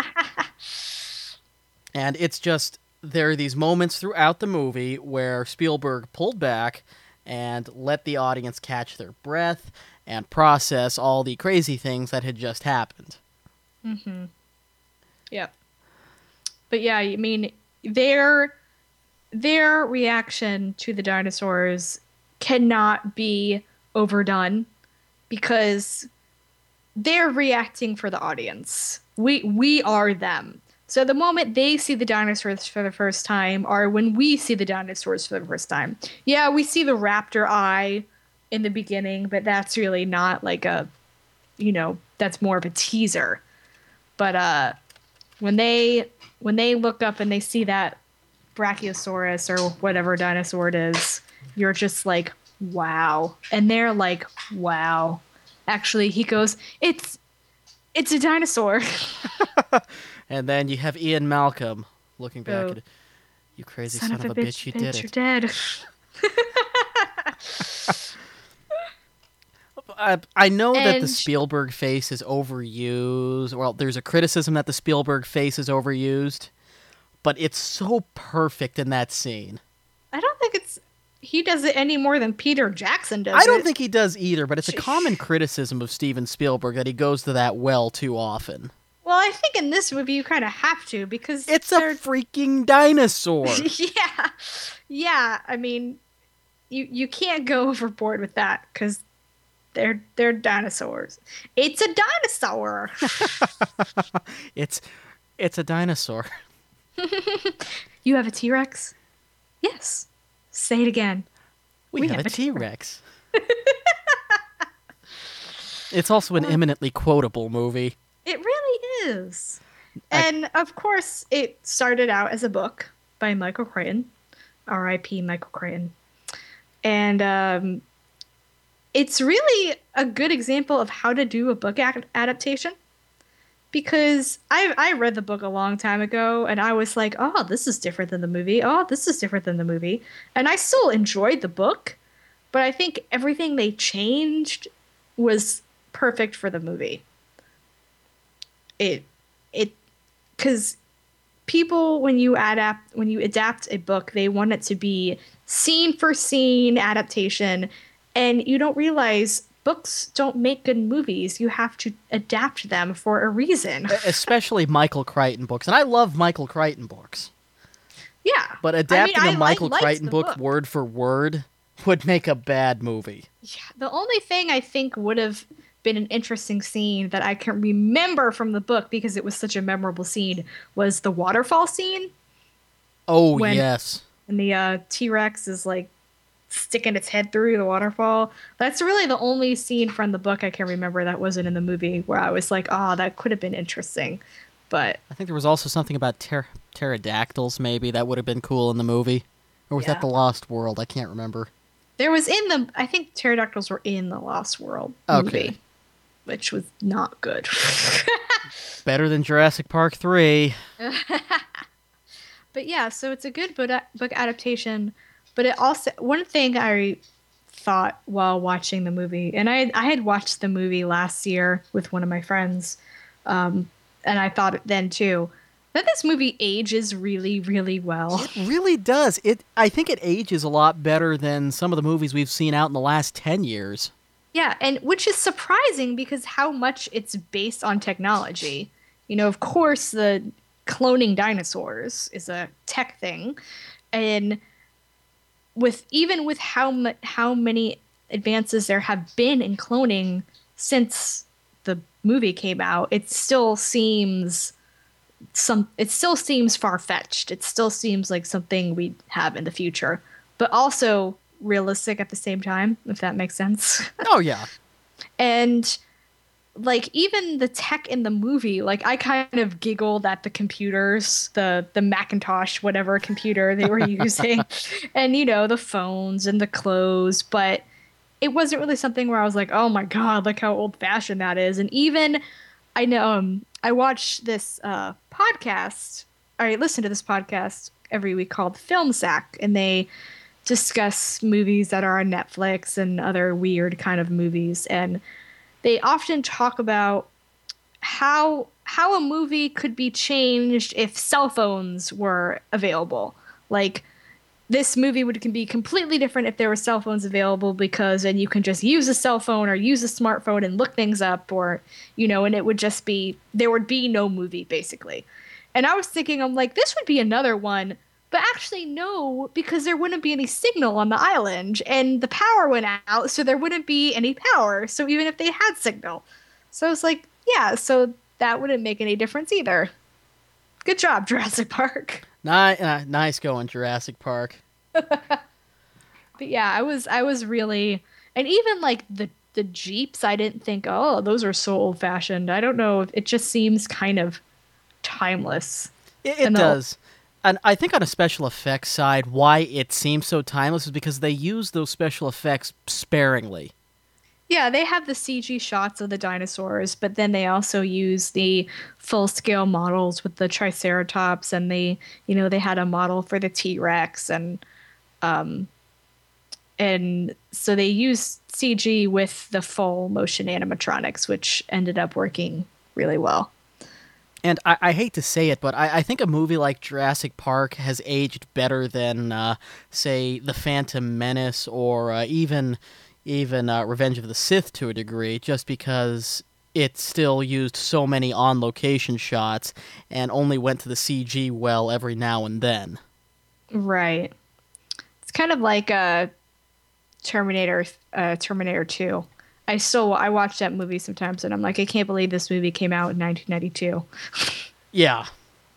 And it's just there are these moments throughout the movie where Spielberg pulled back and let the audience catch their breath and process all the crazy things that had just happened. Mm-hmm. Yep. But yeah, I mean, their their reaction to the dinosaurs cannot be overdone because they're reacting for the audience. We we are them. So the moment they see the dinosaurs for the first time are when we see the dinosaurs for the first time. Yeah, we see the raptor eye in the beginning, but that's really not like a, you know, that's more of a teaser. But uh, when they when they look up and they see that Brachiosaurus or whatever dinosaur it is, you're just like, wow. And they're like, wow. Actually, he goes, it's it's a dinosaur. And then you have Ian Malcolm looking back Oh. at it. You crazy Son, son, of a bitch, bitch, you bitch, did you're it. dead. I, I know that the And- Spielberg face is overused. Well, there's a criticism that the Spielberg face is overused, but it's so perfect in that scene. I don't think it's he does it any more than Peter Jackson does. I don't it. think he does either, but it's a common criticism of Steven Spielberg that he goes to that well too often. Well, I think in this movie you kind of have to because It's a they're- freaking dinosaur. yeah, yeah. I mean, you you can't go overboard with that because they're they're dinosaurs. It's a dinosaur. It's it's a dinosaur. You have a T-Rex? Yes. Say it again. We, We have, have a a T-Rex. It's also an eminently quotable movie. It really is. And of course, it started out as a book by Michael Crichton, R I P Michael Crichton. And um, it's really a good example of how to do a book ad- adaptation because I I read the book a long time ago, and I was like, oh, this is different than the movie. Oh, this is different than the movie. And I still enjoyed the book, but I think everything they changed was perfect for the movie. It it because people, when you adapt when you adapt a book, they want it to be scene for scene adaptation, and you don't realize books don't make good movies. You have to adapt them for a reason. Especially Michael Crichton books. And I love Michael Crichton books. Yeah. But adapting I mean, a Michael I Crichton book, book word for word would make a bad movie. Yeah. The only thing I think would have been an interesting scene that I can remember from the book, because it was such a memorable scene, was the waterfall scene. Oh, when, yes. And the uh, T-Rex is like sticking its head through the waterfall. That's really the only scene from the book I can remember that wasn't in the movie where I was like, oh, that could have been interesting. But I think there was also something about pter- pterodactyls, maybe, that would have been cool in the movie. Or was yeah. that The Lost World? I can't remember. There was in the, I think pterodactyls were in the Lost World movie, okay. which was not good. Better than Jurassic Park three. But yeah, so it's a good book book adaptation. But it also, one thing I thought while watching the movie, and I I had watched the movie last year with one of my friends, um, and I thought then too that this movie ages really, really well. It really does. It I think it ages a lot better than some of the movies we've seen out in the last ten years. Yeah, and which is surprising because how much it's based on technology. You know, of course, the cloning dinosaurs is a tech thing, and with even with how mu- how many advances there have been in cloning since the movie came out, it still seems some it still seems far-fetched. It still seems like something we'd have in the future, but also realistic at the same time, if that makes sense. Oh yeah. And like even the tech in the movie, like I kind of giggled at the computers, the the Macintosh, whatever computer they were using, and you know, the phones and the clothes, but it wasn't really something where I was like, oh my god, look how old fashioned that is. And even I know um I watch this uh podcast, I listen to this podcast every week called Film Sack, and they discuss movies that are on Netflix and other weird kind of movies, and they often talk about how how a movie could be changed if cell phones were available. Like, this movie would can be completely different if there were cell phones available, because then you can just use a cell phone or use a smartphone and look things up, or, you know, and it would just be, there would be no movie, basically. And I was thinking, I'm like, this would be another one. But actually, no, because there wouldn't be any signal on the island, and the power went out, so there wouldn't be any power. So even if they had signal. So I was like, yeah, so that wouldn't make any difference either. Good job, Jurassic Park. Ni- uh, nice going, Jurassic Park. But yeah, I was I was really, and even like the the Jeeps, I didn't think, oh, those are so old fashioned. I don't know, it just seems kind of timeless. It, it And the- does. And I think on a special effects side, why it seems so timeless is because they use those special effects sparingly. Yeah, they have the C G shots of the dinosaurs, but then they also use the full-scale models with the Triceratops, and they, you know, they had a model for the T-Rex, and um, and so they used C G with the full motion animatronics, which ended up working really well. And I, I hate to say it, but I, I think a movie like Jurassic Park has aged better than, uh, say, The Phantom Menace, or uh, even even uh, Revenge of the Sith to a degree, just because it still used so many on-location shots and only went to the C G well every now and then. Right. It's kind of like uh, Terminator, uh, Terminator two. I still I watch that movie sometimes, and I'm like, I can't believe this movie came out in nineteen ninety-two. Yeah.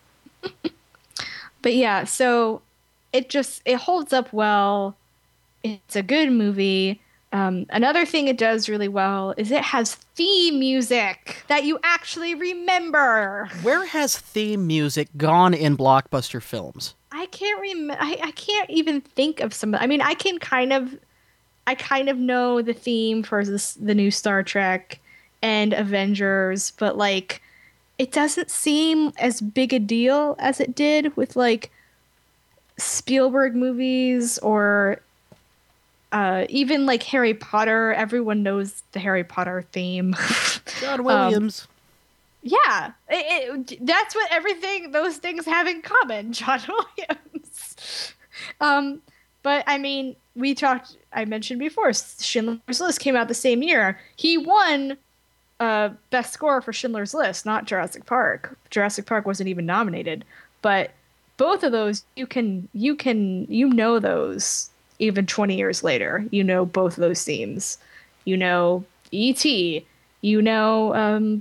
But yeah, so it just it holds up well. It's a good movie. Um, another thing it does really well is it has theme music that you actually remember. Where has theme music gone in blockbuster films? I can't rem- I, I can't even think of some. I mean, I can kind of, I kind of know the theme for this, the new Star Trek and Avengers, but like, it doesn't seem as big a deal as it did with like Spielberg movies or uh, even like Harry Potter. Everyone knows the Harry Potter theme. John Williams. Um, yeah, it, it, that's what everything those things have in common. John Williams. um, but I mean, we talked. I mentioned before, Schindler's List came out the same year. He won uh, best score for Schindler's List, not Jurassic Park. Jurassic Park wasn't even nominated, but both of those you can you can you know those even twenty years later. You know both of those themes. You know E T. You know um,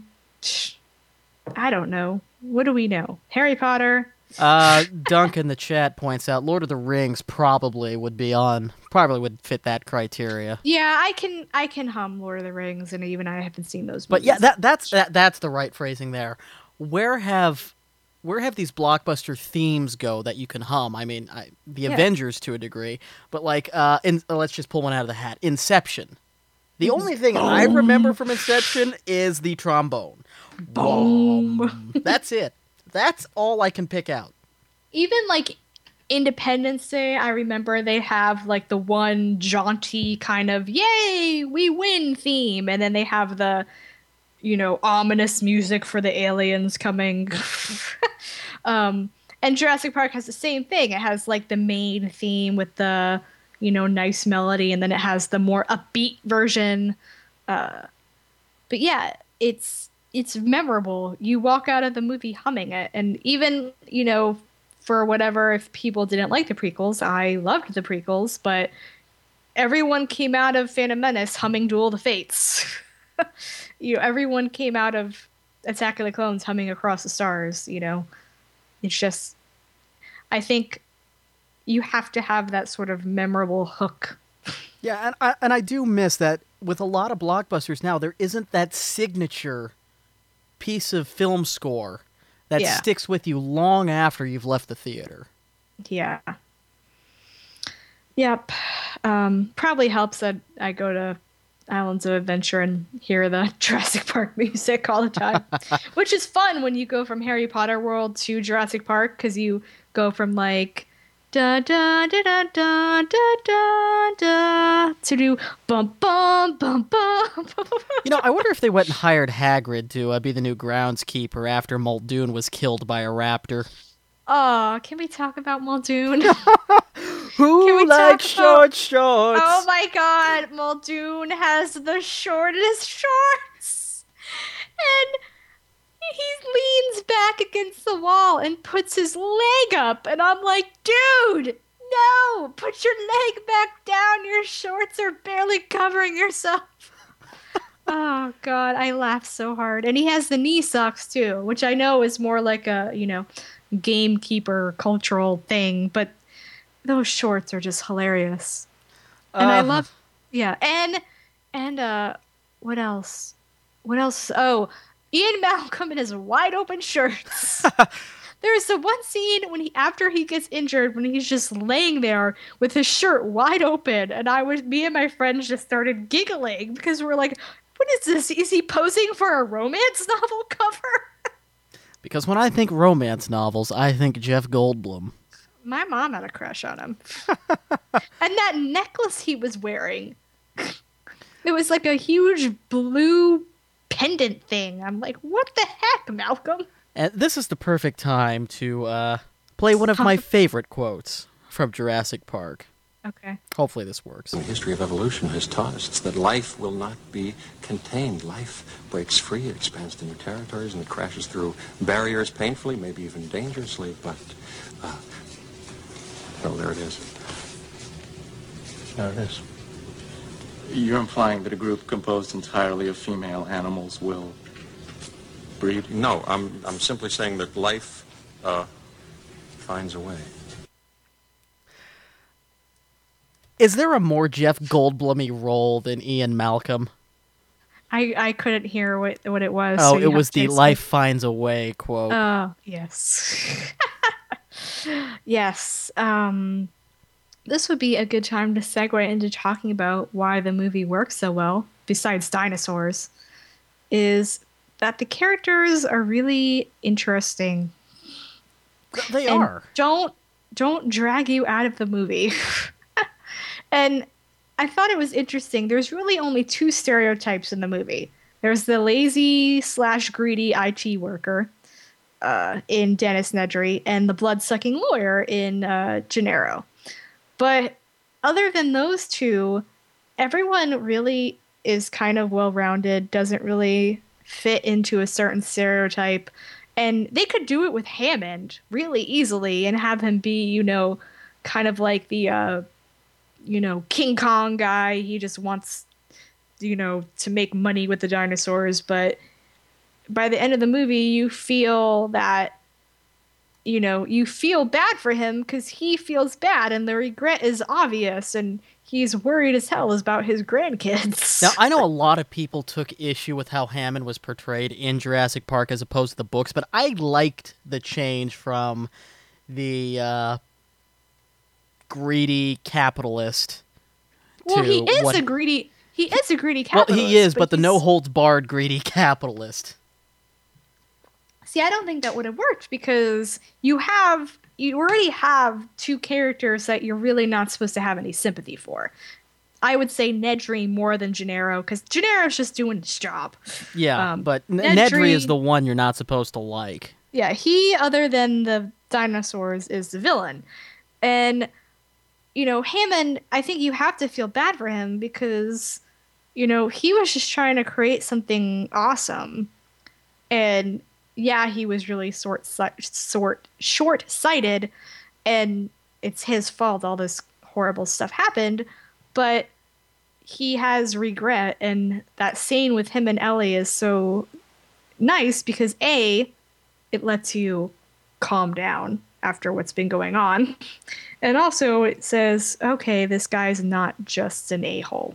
I don't know. What do we know? Harry Potter. Uh, Dunk in the chat points out Lord of the Rings probably would be on, probably would fit that criteria. Yeah, I can I can hum Lord of the Rings, and even I haven't seen those movies. But yeah, that that's that that's the right phrasing there. Where have where have these blockbuster themes go that you can hum? I mean, I, the Yeah. Avengers to a degree, but like, uh, in, uh, let's just pull one out of the hat. Inception. The only thing I remember from Inception is the trombone. Boom. That's it. That's all I can pick out. Even like Independence Day, I remember they have like the one jaunty kind of "Yay, we win" theme, and then they have the, you know, ominous music for the aliens coming. um, and Jurassic Park has the same thing. It has like the main theme with the, you know, nice melody, and then it has the more upbeat version. Uh, but yeah, it's it's memorable. You walk out of the movie humming it, and even, you know, for whatever, if people didn't like the prequels, I loved the prequels, but everyone came out of Phantom Menace humming Duel of the Fates. You know, everyone came out of Attack of the Clones humming Across the Stars. You know, it's just, I think you have to have that sort of memorable hook. Yeah, and I, and I do miss that with a lot of blockbusters now, there isn't that signature piece of film score that Yeah. sticks with you long after you've left the theater. Yeah. Yep. Um, probably helps that I go to Islands of Adventure and hear the Jurassic Park music all the time, which is fun when you go from Harry Potter World to Jurassic Park, because you go from like da da da da da da da da to do bum bum bum bum. You know, I wonder if they went and hired Hagrid to uh, be the new groundskeeper after Muldoon was killed by a raptor. Oh, can we talk about Muldoon? Who Can we likes talk about- short shorts? Oh my god, Muldoon has the shortest shorts. And he leans back against the wall and puts his leg up. And I'm like, dude, no, put your leg back down. Your shorts are barely covering yourself. Oh god, I laughed so hard. And he has the knee socks too, which I know is more like a, you know, gamekeeper cultural thing, but those shorts are just hilarious. And I Uh, love, yeah, and and uh, what else? What else? Oh, Ian Malcolm in his wide open shirts. There's the one scene when he, after he gets injured, when he's just laying there with his shirt wide open, and I was, me and my friends just started giggling because we're like, "What is this? Is he posing for a romance novel cover?" Because when I think romance novels, I think Jeff Goldblum. My mom had a crush on him. And that necklace he was wearing, it was like a huge blue pendant thing. I'm like, what the heck, Malcolm? And this is the perfect time to uh, play one of my favorite quotes from Jurassic Park. Okay. Hopefully this works. The history of evolution has taught us that life will not be contained. Life breaks free, it expands to new territories, and it crashes through barriers painfully, maybe even dangerously, but, uh, oh, there it is. There it is. You're implying that a group composed entirely of female animals will breed? No, I'm, I'm simply saying that life, uh, finds a way. Is there a more Jeff Goldblum-y role than Ian Malcolm? I, I couldn't hear what what it was. Oh, so you it have was to the explain. "Life Finds a Way" quote. Oh, yes. Yes. Um, this would be a good time to segue into talking about why the movie works so well, besides dinosaurs, is that the characters are really interesting. They and are. Don't don't drag you out of the movie. And I thought it was interesting. There's really only two stereotypes in the movie. There's the lazy slash greedy I T worker uh, in Dennis Nedry and the blood-sucking lawyer in uh, Gennaro. But other than those two, everyone really is kind of well-rounded, doesn't really fit into a certain stereotype. And they could do it with Hammond really easily and have him be, you know, kind of like the, uh, you know, King Kong guy. He just wants, you know, to make money with the dinosaurs. But by the end of the movie, you feel that, you know, you feel bad for him because he feels bad and the regret is obvious and he's worried as hell about his grandkids. Now, I know a lot of people took issue with how Hammond was portrayed in Jurassic Park as opposed to the books, but I liked the change from the uh, greedy capitalist well, to he is what... a greedy... He is a greedy Well, capitalist. he is, but, but the he's... no-holds-barred greedy capitalist. See, I don't think that would have worked because you have... You already have two characters that you're really not supposed to have any sympathy for. I would say Nedry more than Gennaro, because Gennaro's just doing his job. Yeah, um, but Nedry... Nedry is the one you're not supposed to like. Yeah, he, other than the dinosaurs, is the villain. And, you know, Hammond, I think you have to feel bad for him because, you know, he was just trying to create something awesome. And... yeah, he was really sort, sort, short-sighted, and it's his fault all this horrible stuff happened, but he has regret, and that scene with him and Ellie is so nice because, A, it lets you calm down after what's been going on, and also it says, okay, this guy's not just an a-hole.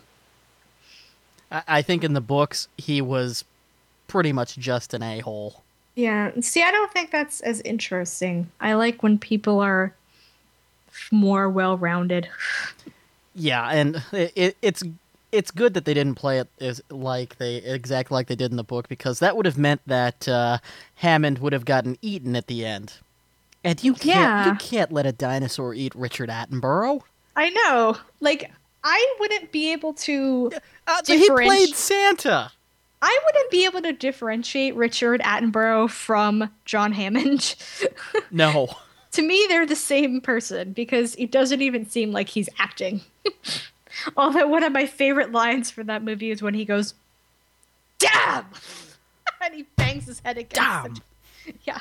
I, I think in the books, he was pretty much just an a-hole. Yeah, see, I don't think that's as interesting. I like when people are more well-rounded. Yeah, and it, it, it's it's good that they didn't play it as like they exactly like they did in the book because that would have meant that uh, Hammond would have gotten eaten at the end. And you can't yeah. you can't let a dinosaur eat Richard Attenborough. I know, like I wouldn't be able to. Uh, he played Santa. I wouldn't be able to differentiate Richard Attenborough from John Hammond. No. To me, they're the same person because it doesn't even seem like he's acting. Although one of my favorite lines for that movie is when he goes, "Damn!" and he bangs his head against Damn. it. Yeah.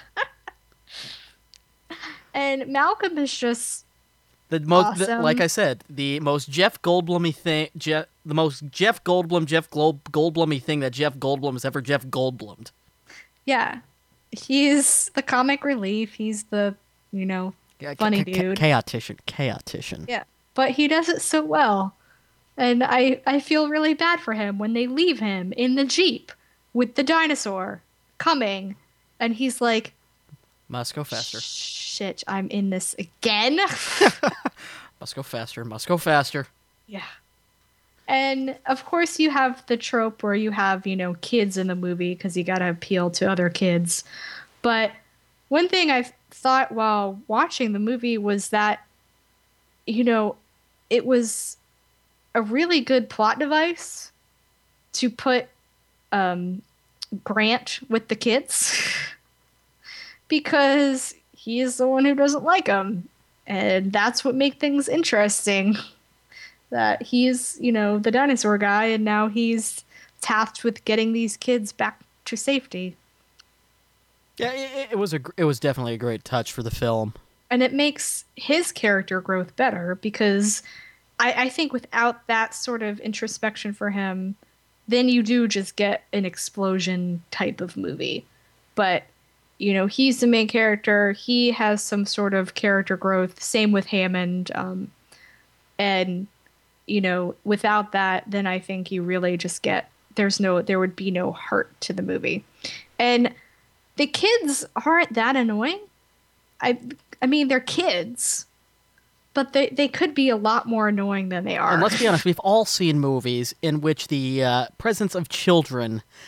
And Malcolm is just the most, awesome. the, like I said, the most Jeff Goldblum-y thing, Jeff, the most Jeff Goldblum, Jeff Gold, Goldblum-y thing that Jeff Goldblum has ever Jeff Goldblumed. Yeah, he's the comic relief. He's the, you know, funny dude. Chaotician, chaotician. Yeah, but he does it so well, and I I feel really bad for him when they leave him in the Jeep with the dinosaur coming, and he's like, "Must go faster." Shit, I'm in this again. Must go faster. Must go faster. Yeah. And of course you have the trope where you have, you know, kids in the movie because you got to appeal to other kids. But one thing I thought while watching the movie was that, you know, it was a really good plot device to put um, Grant with the kids because he is the one who doesn't like him. And that's what makes things interesting. That he's, you know, the dinosaur guy, and now he's tasked with getting these kids back to safety. Yeah, it, it was a, it was definitely a great touch for the film. And it makes his character growth better because I, I think without that sort of introspection for him, then you do just get an explosion type of movie. But, you know, he's the main character. He has some sort of character growth. Same with Hammond. Um, and... you know, without that, then I think you really just get, there's no, there would be no heart to the movie. And the kids aren't that annoying. I, I mean, they're kids, but they, they could be a lot more annoying than they are. And let's be honest, we've all seen movies in which the uh, presence of children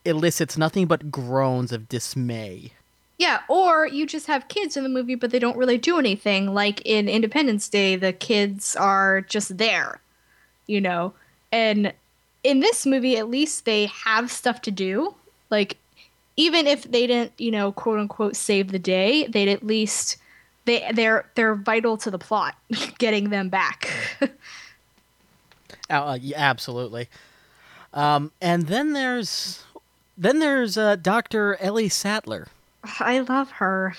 elicits nothing but groans of dismay. Yeah, or you just have kids in the movie, but they don't really do anything. Like in Independence Day, the kids are just there, you know? And in this movie, at least they have stuff to do. Like, even if they didn't, you know, quote unquote, save the day, they'd at least, they, they're, they're vital to the plot, getting them back. Uh, yeah, absolutely. Um, and then there's, then there's uh, Doctor Ellie Sattler. I love her.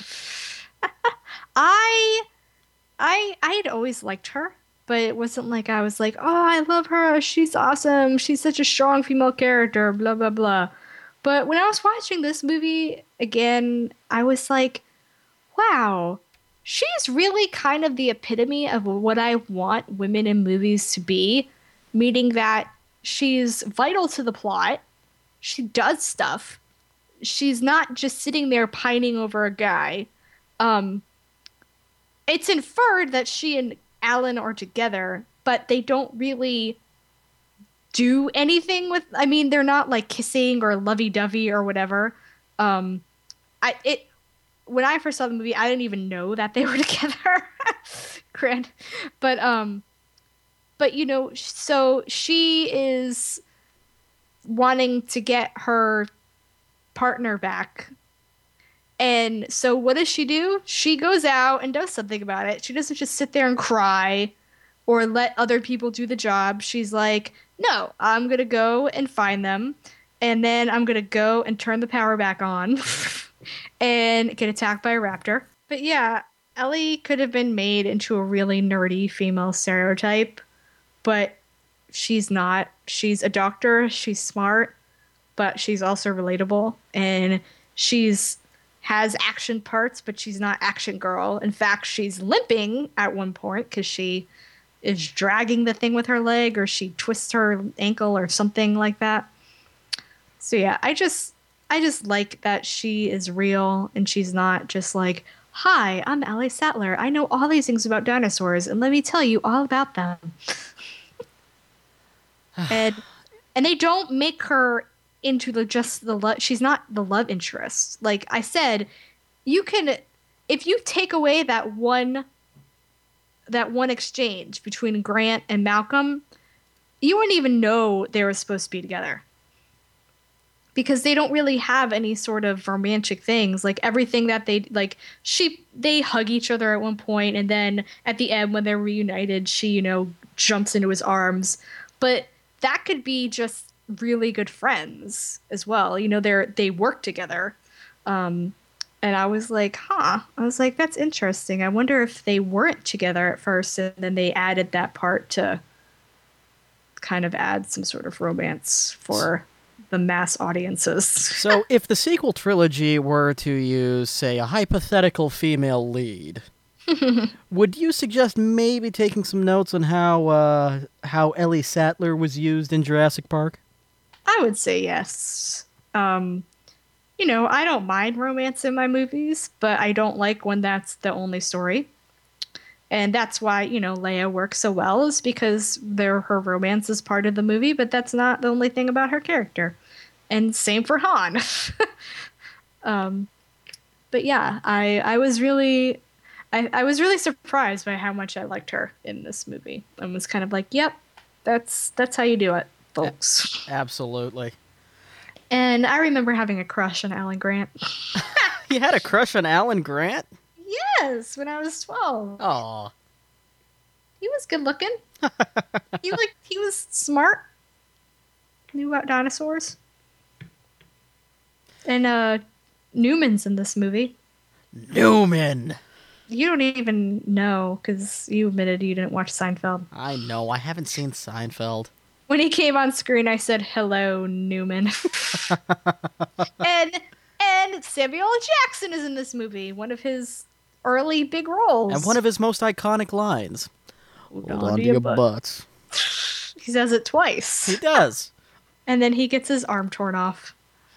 I, I, I had always liked her, but it wasn't like I was like, oh, I love her. She's awesome. She's such a strong female character. Blah blah blah. But when I was watching this movie again, I was like, wow, she's really kind of the epitome of what I want women in movies to be, meaning that she's vital to the plot. She does stuff. She's not just sitting there pining over a guy. Um, it's inferred that she and Alan are together, but they don't really do anything with. I mean, they're not like kissing or lovey-dovey or whatever. Um, I it when I first saw the movie, I didn't even know that they were together. Grand, but um, but you know, so she is wanting to get her partner back. And so what does she do? She goes out and does something about it. She doesn't just sit there and cry or let other people do the job. She's like, no, I'm going to go and find them. And then I'm going to go and turn the power back on and get attacked by a raptor. But yeah, Ellie could have been made into a really nerdy female stereotype, but she's not. She's a doctor. She's smart, but she's also relatable. And she's has action parts, but she's not action girl. In fact, she's limping at one point because she is dragging the thing with her leg, or she twists her ankle or something like that. So yeah, I just I just like that she is real and she's not just like, hi, I'm Ellie Sattler. I know all these things about dinosaurs and let me tell you all about them. and and they don't make her into the just the love. She's not the love interest. Like I said, you can, if you take away that one that one exchange between Grant and Malcolm, you wouldn't even know they were supposed to be together, because they don't really have any sort of romantic things. Like everything that they like, she they hug each other at one point, and then at the end when they're reunited, she, you know, jumps into his arms. But that could be just really good friends as well. You know, they're they work together. Um, and I was like, huh. I was like, that's interesting. I wonder if they weren't together at first and then they added that part to kind of add some sort of romance for the mass audiences. So if the sequel trilogy were to use, say, a hypothetical female lead, would you suggest maybe taking some notes on how uh, how Ellie Sattler was used in Jurassic Park? I would say yes. Um, you know, I don't mind romance in my movies, but I don't like when that's the only story. And that's why, you know, Leia works so well, is because there her romance is part of the movie, but that's not the only thing about her character. And same for Han. um, but yeah, I I was really I, I was really surprised by how much I liked her in this movie. And was kind of like, yep, that's that's how you do it, folks. Absolutely. And I remember having a crush on Alan Grant. You had a crush on Alan Grant? Yes, when I was twelve. Aw. He was good looking. he like he was smart. Knew about dinosaurs. And uh Newman's in this movie. Newman. You don't even know, because you admitted you didn't watch Seinfeld. I know, I haven't seen Seinfeld. When he came on screen, I said, hello, Newman. and and Samuel L. Jackson is in this movie, one of his early big roles. And one of his most iconic lines. Hold, Hold on to your butt. butts. He says it twice. He does. And then he gets his arm torn off.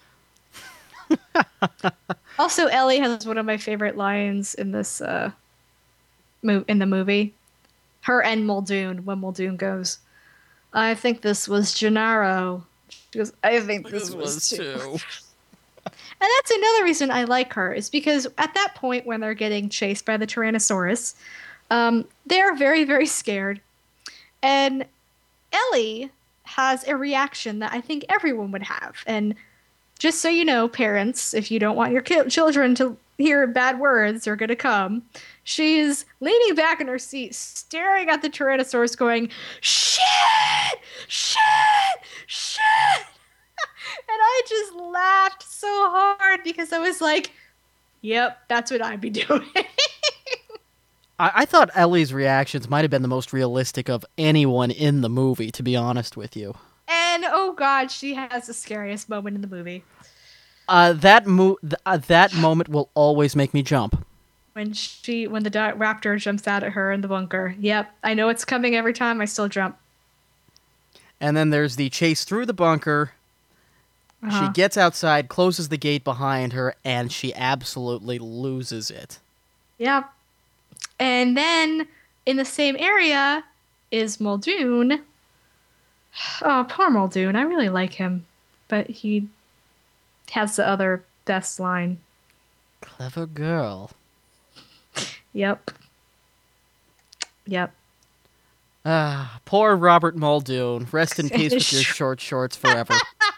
Also, Ellie has one of my favorite lines in this uh, mo- in the movie. Her and Muldoon, when Muldoon goes, I think this was Gennaro, She goes, I think this, This was, was too. too. And that's another reason I like her, is because at that point when they're getting chased by the Tyrannosaurus, um, they're very, very scared. And Ellie has a reaction that I think everyone would have. And just so you know, parents, if you don't want your ki- children to hear bad words are going to come, she's leaning back in her seat, staring at the Tyrannosaurus going, shit, shit, shit. And I just laughed so hard because I was like, yep, that's what I'd be doing. I-, I thought Ellie's reactions might have been the most realistic of anyone in the movie, to be honest with you. And oh god, she has the scariest moment in the movie. Uh, that mo- th- uh, that moment will always make me jump. When she, when the di- raptor jumps out at her in the bunker. Yep, I know it's coming every time. I still jump. And then there's the chase through the bunker. Uh-huh. She gets outside, closes the gate behind her, and she absolutely loses it. Yep. And then in the same area is Muldoon. Oh, poor Muldoon. I really like him, but he has the other best line. Clever girl. Yep. Yep. Ah, poor Robert Muldoon. Rest in peace with your short shorts forever.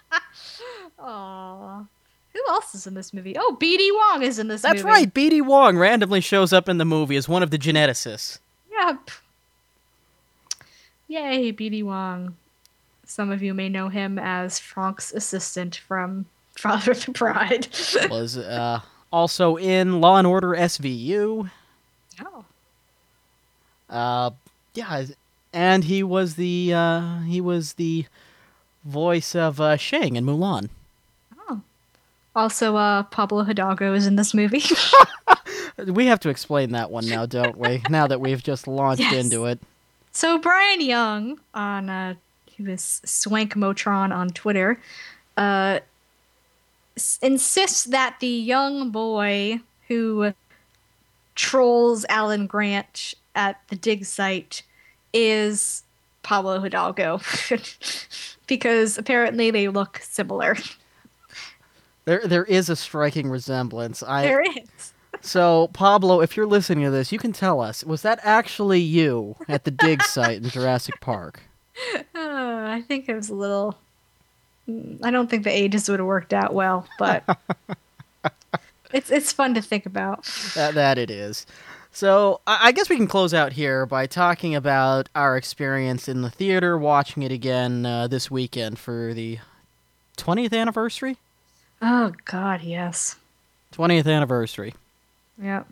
Aww. Who else is in this movie? Oh, B D Wong is in this That's movie. right. B D Wong randomly shows up in the movie as one of the geneticists. Yep. Yay, B D Wong. Some of you may know him as Frank's assistant from Father of the Bride. Was uh, also in Law and Order S V U. Oh. Uh, yeah, and he was the uh, he was the voice of uh, Shang in Mulan. Oh. Also, uh, Pablo Hidalgo is in this movie. We have to explain that one now, don't we? Now that we've just launched Yes. into it. So Brian Young on uh, he was Swank Motron on Twitter, uh, s- insists that the young boy who trolls Alan Grant at the dig site is Pablo Hidalgo because apparently they look similar. There, there is a striking resemblance. I There is. So Pablo, if you're listening to this, you can tell us: was that actually you at the dig site in Jurassic Park? Uh, I think it was a little. mm, I don't think the ages would have worked out well, but it's it's fun to think about. That, that it is. So I, I guess we can close out here by talking about our experience in the theater, watching it again uh, this weekend for the twentieth anniversary. Oh God, yes. twentieth anniversary. Yeah.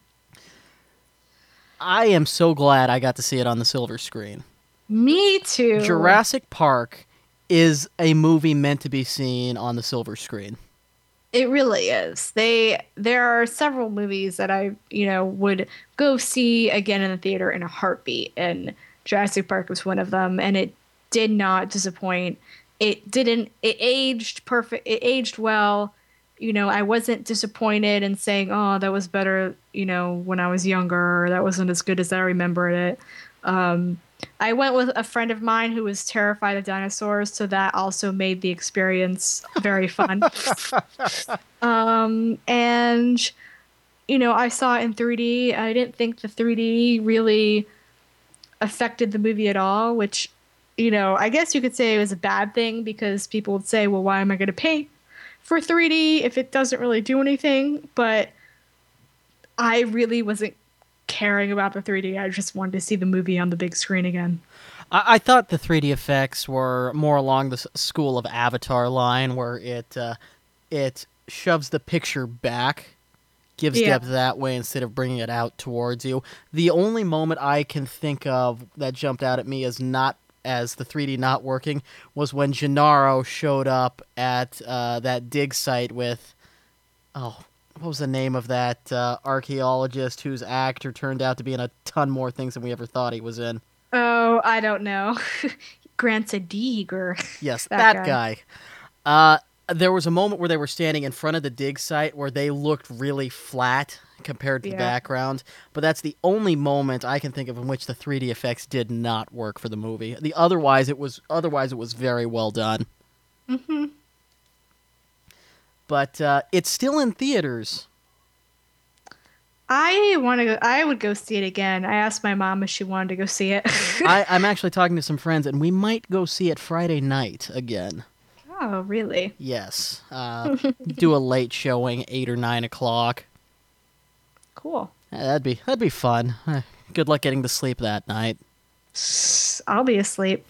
I am so glad I got to see it on the silver screen. Me too. Jurassic Park is a movie meant to be seen on the silver screen. It really is. They there are several movies that I, you know, would go see again in the theater in a heartbeat, and Jurassic Park was one of them, and it did not disappoint. It didn't it aged perfect it aged well. You know, I wasn't disappointed in saying, "Oh, that was better," you know, when I was younger, or that wasn't as good as I remembered it. Um I went with a friend of mine who was terrified of dinosaurs, so that also made the experience very fun. um, and, you know, I saw it in three D. I didn't think the three D really affected the movie at all, which, you know, I guess you could say it was a bad thing because people would say, well, why am I going to pay for three D if it doesn't really do anything? But I really wasn't caring about the three D. I just wanted to see the movie on the big screen again. I, I thought the three D effects were more along the s- school of Avatar line, where it uh, it shoves the picture back, gives Yeah. depth that way instead of bringing it out towards you. The only moment I can think of that jumped out at me as not as the three D not working was when Gennaro showed up at uh, that dig site with, oh, what was the name of that uh, archaeologist whose actor turned out to be in a ton more things than we ever thought he was in? Oh, I don't know. Grant Deeger. Yes, That that, guy. Uh, there was a moment where they were standing in front of the dig site where they looked really flat compared to the Yeah. background, but that's the only moment I can think of in which the three D effects did not work for the movie. The otherwise it was otherwise it was very well done. Mm-hmm. But uh, it's still in theaters. I want to go. I would go see it again. I asked my mom if she wanted to go see it. I, I'm actually talking to some friends, and we might go see it Friday night again. Oh, really? Yes. Uh, do a late showing, eight or nine o'clock. Cool. Yeah, that'd be that'd be fun. Uh, Good luck getting to sleep that night. I'll be asleep.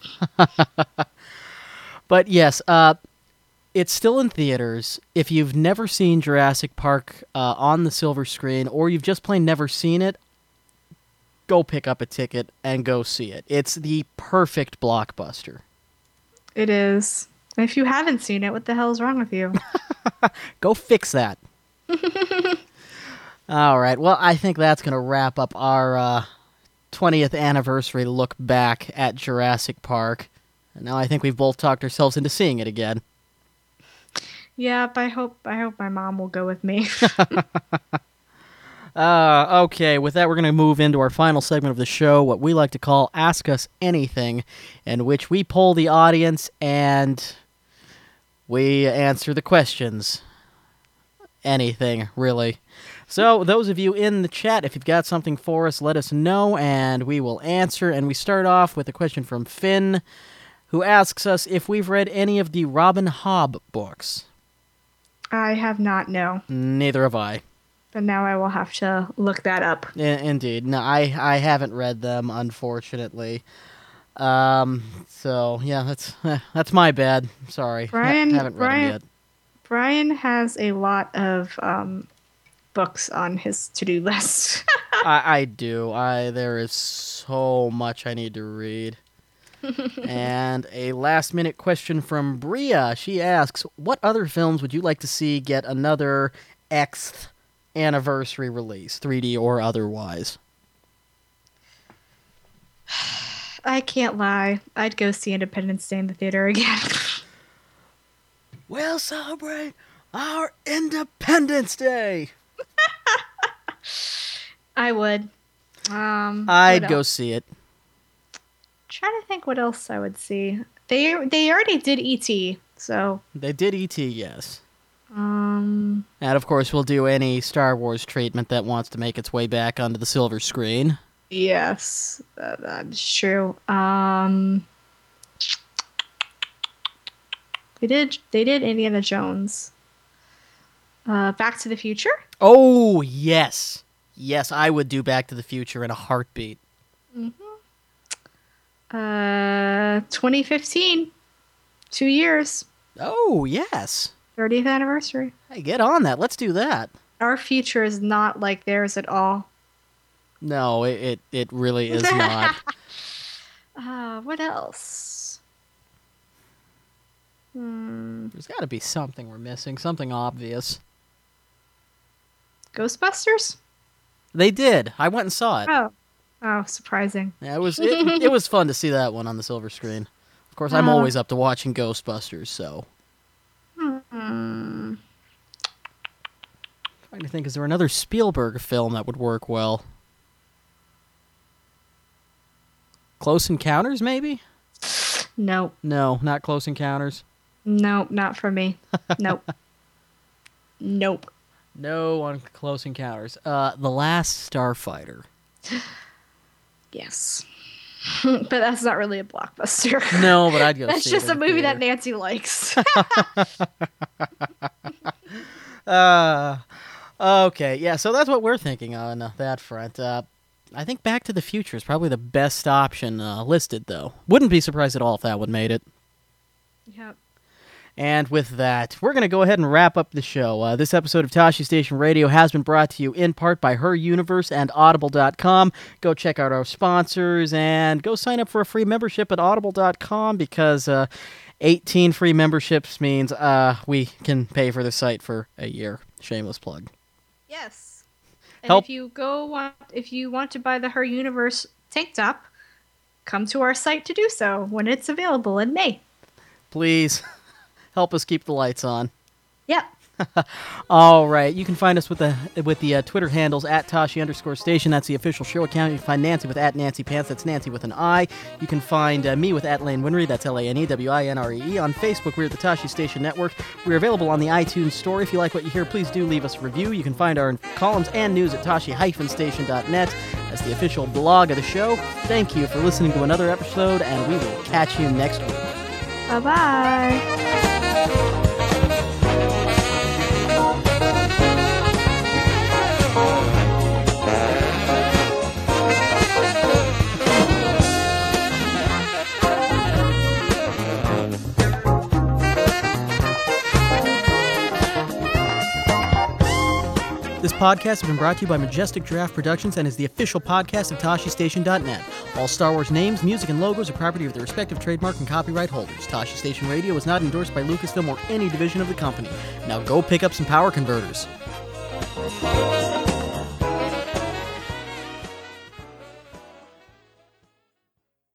But yes, uh, it's still in theaters. If you've never seen Jurassic Park uh, on the silver screen, or you've just plain never seen it, go pick up a ticket and go see it. It's the perfect blockbuster. It is. If you haven't seen it, what the hell is wrong with you? Go fix that. All right. Well, I think that's going to wrap up our uh, twentieth anniversary look back at Jurassic Park. And now I think we've both talked ourselves into seeing it again. Yep. I hope. I hope my mom will go with me. Uh, okay, with that, we're going to move into our final segment of the show, what we like to call Ask Us Anything, in which we poll the audience and we answer the questions. Anything, really. So, those of you in the chat, if you've got something for us, let us know, and we will answer. And we start off with a question from Finn, who asks us if we've read any of the Robin Hobb books. I have not. No. Neither have I. But now I will have to look that up. I- indeed. No, I, I haven't read them, unfortunately. Um, so, yeah, that's eh, that's my bad. Sorry. Brian, Ha- haven't read Brian, them yet. Brian has a lot of um, books on his to-do list. I, I do. I There is so much I need to read. And a last-minute question from Bria. She asks, what other films would you like to see get another Xth anniversary release, three D or otherwise? I can't lie. I'd go see Independence Day in the theater again. We'll celebrate our Independence Day. I would. Um, I'd what go else? see it. Trying to think what else I would see. They they already did E T, so They did E T, yes. um, And of course, we'll do any Star Wars treatment that wants to make its way back onto the silver screen. yes, uh, that's true. Um, they did they did Indiana Jones. Uh, Back to the Future. Oh, yes. Yes, I would do Back to the Future in a heartbeat. Uh, twenty fifteen, two years, Oh, yes. thirtieth anniversary. Hey, get on that. Let's do that. Our future is not like theirs at all. No, it, it, it really is not. Uh, what else? Hmm, There's got to be something we're missing, something obvious. Ghostbusters? They did. I went and saw it. Oh, oh, surprising. Yeah, it was it, it was fun to see that one on the silver screen. Of course, I'm Uh. always up to watching Ghostbusters, so. Hmm. Trying to think, is there another Spielberg film that would work well? Close Encounters, maybe? Nope. No, not Close Encounters. Nope, not for me. Nope. Nope. No on Close Encounters. Uh, The Last Starfighter. Yes. But that's not really a blockbuster. No, but I'd go That's see just it a in the movie that theater. Nancy likes. Uh, okay, yeah, so that's what we're thinking on uh, that front. Uh, I think Back to the Future is probably the best option uh, listed, though. Wouldn't be surprised at all if that one made it. Yep. And with that, we're going to go ahead and wrap up the show. Uh, this episode of Tashi Station Radio has been brought to you in part by Her Universe and Audible dot com. Go check out our sponsors and go sign up for a free membership at Audible dot com because uh, eighteen free memberships means uh, we can pay for the site for a year. Shameless plug. Yes. And Help- if you go want if you want to buy the Her Universe tank top, come to our site to do so when it's available in May. Please help us keep the lights on. Yep. All right, you can find us with the with the uh, Twitter handles at Tashi underscore station. That's the official show account. You can find Nancy with at Nancy Pants. That's Nancy with an I. You can find uh, me with at Lane Winry. That's L A N E W I N R E E. On Facebook, we're the Tashi Station Network. We're available on the iTunes Store. If you like what you hear, please do leave us a review. You can find our columns and news at Tashi Station dot net. That's the official blog of the show. Thank you for listening to another episode, and we will catch you next week. Bye-bye. This podcast has been brought to you by Majestic Giraffe Productions and is the official podcast of Tashi Station dot net. All Star Wars names, music, and logos are property of their respective trademark and copyright holders. Tashi Station Radio is not endorsed by Lucasfilm or any division of the company. Now go pick up some power converters.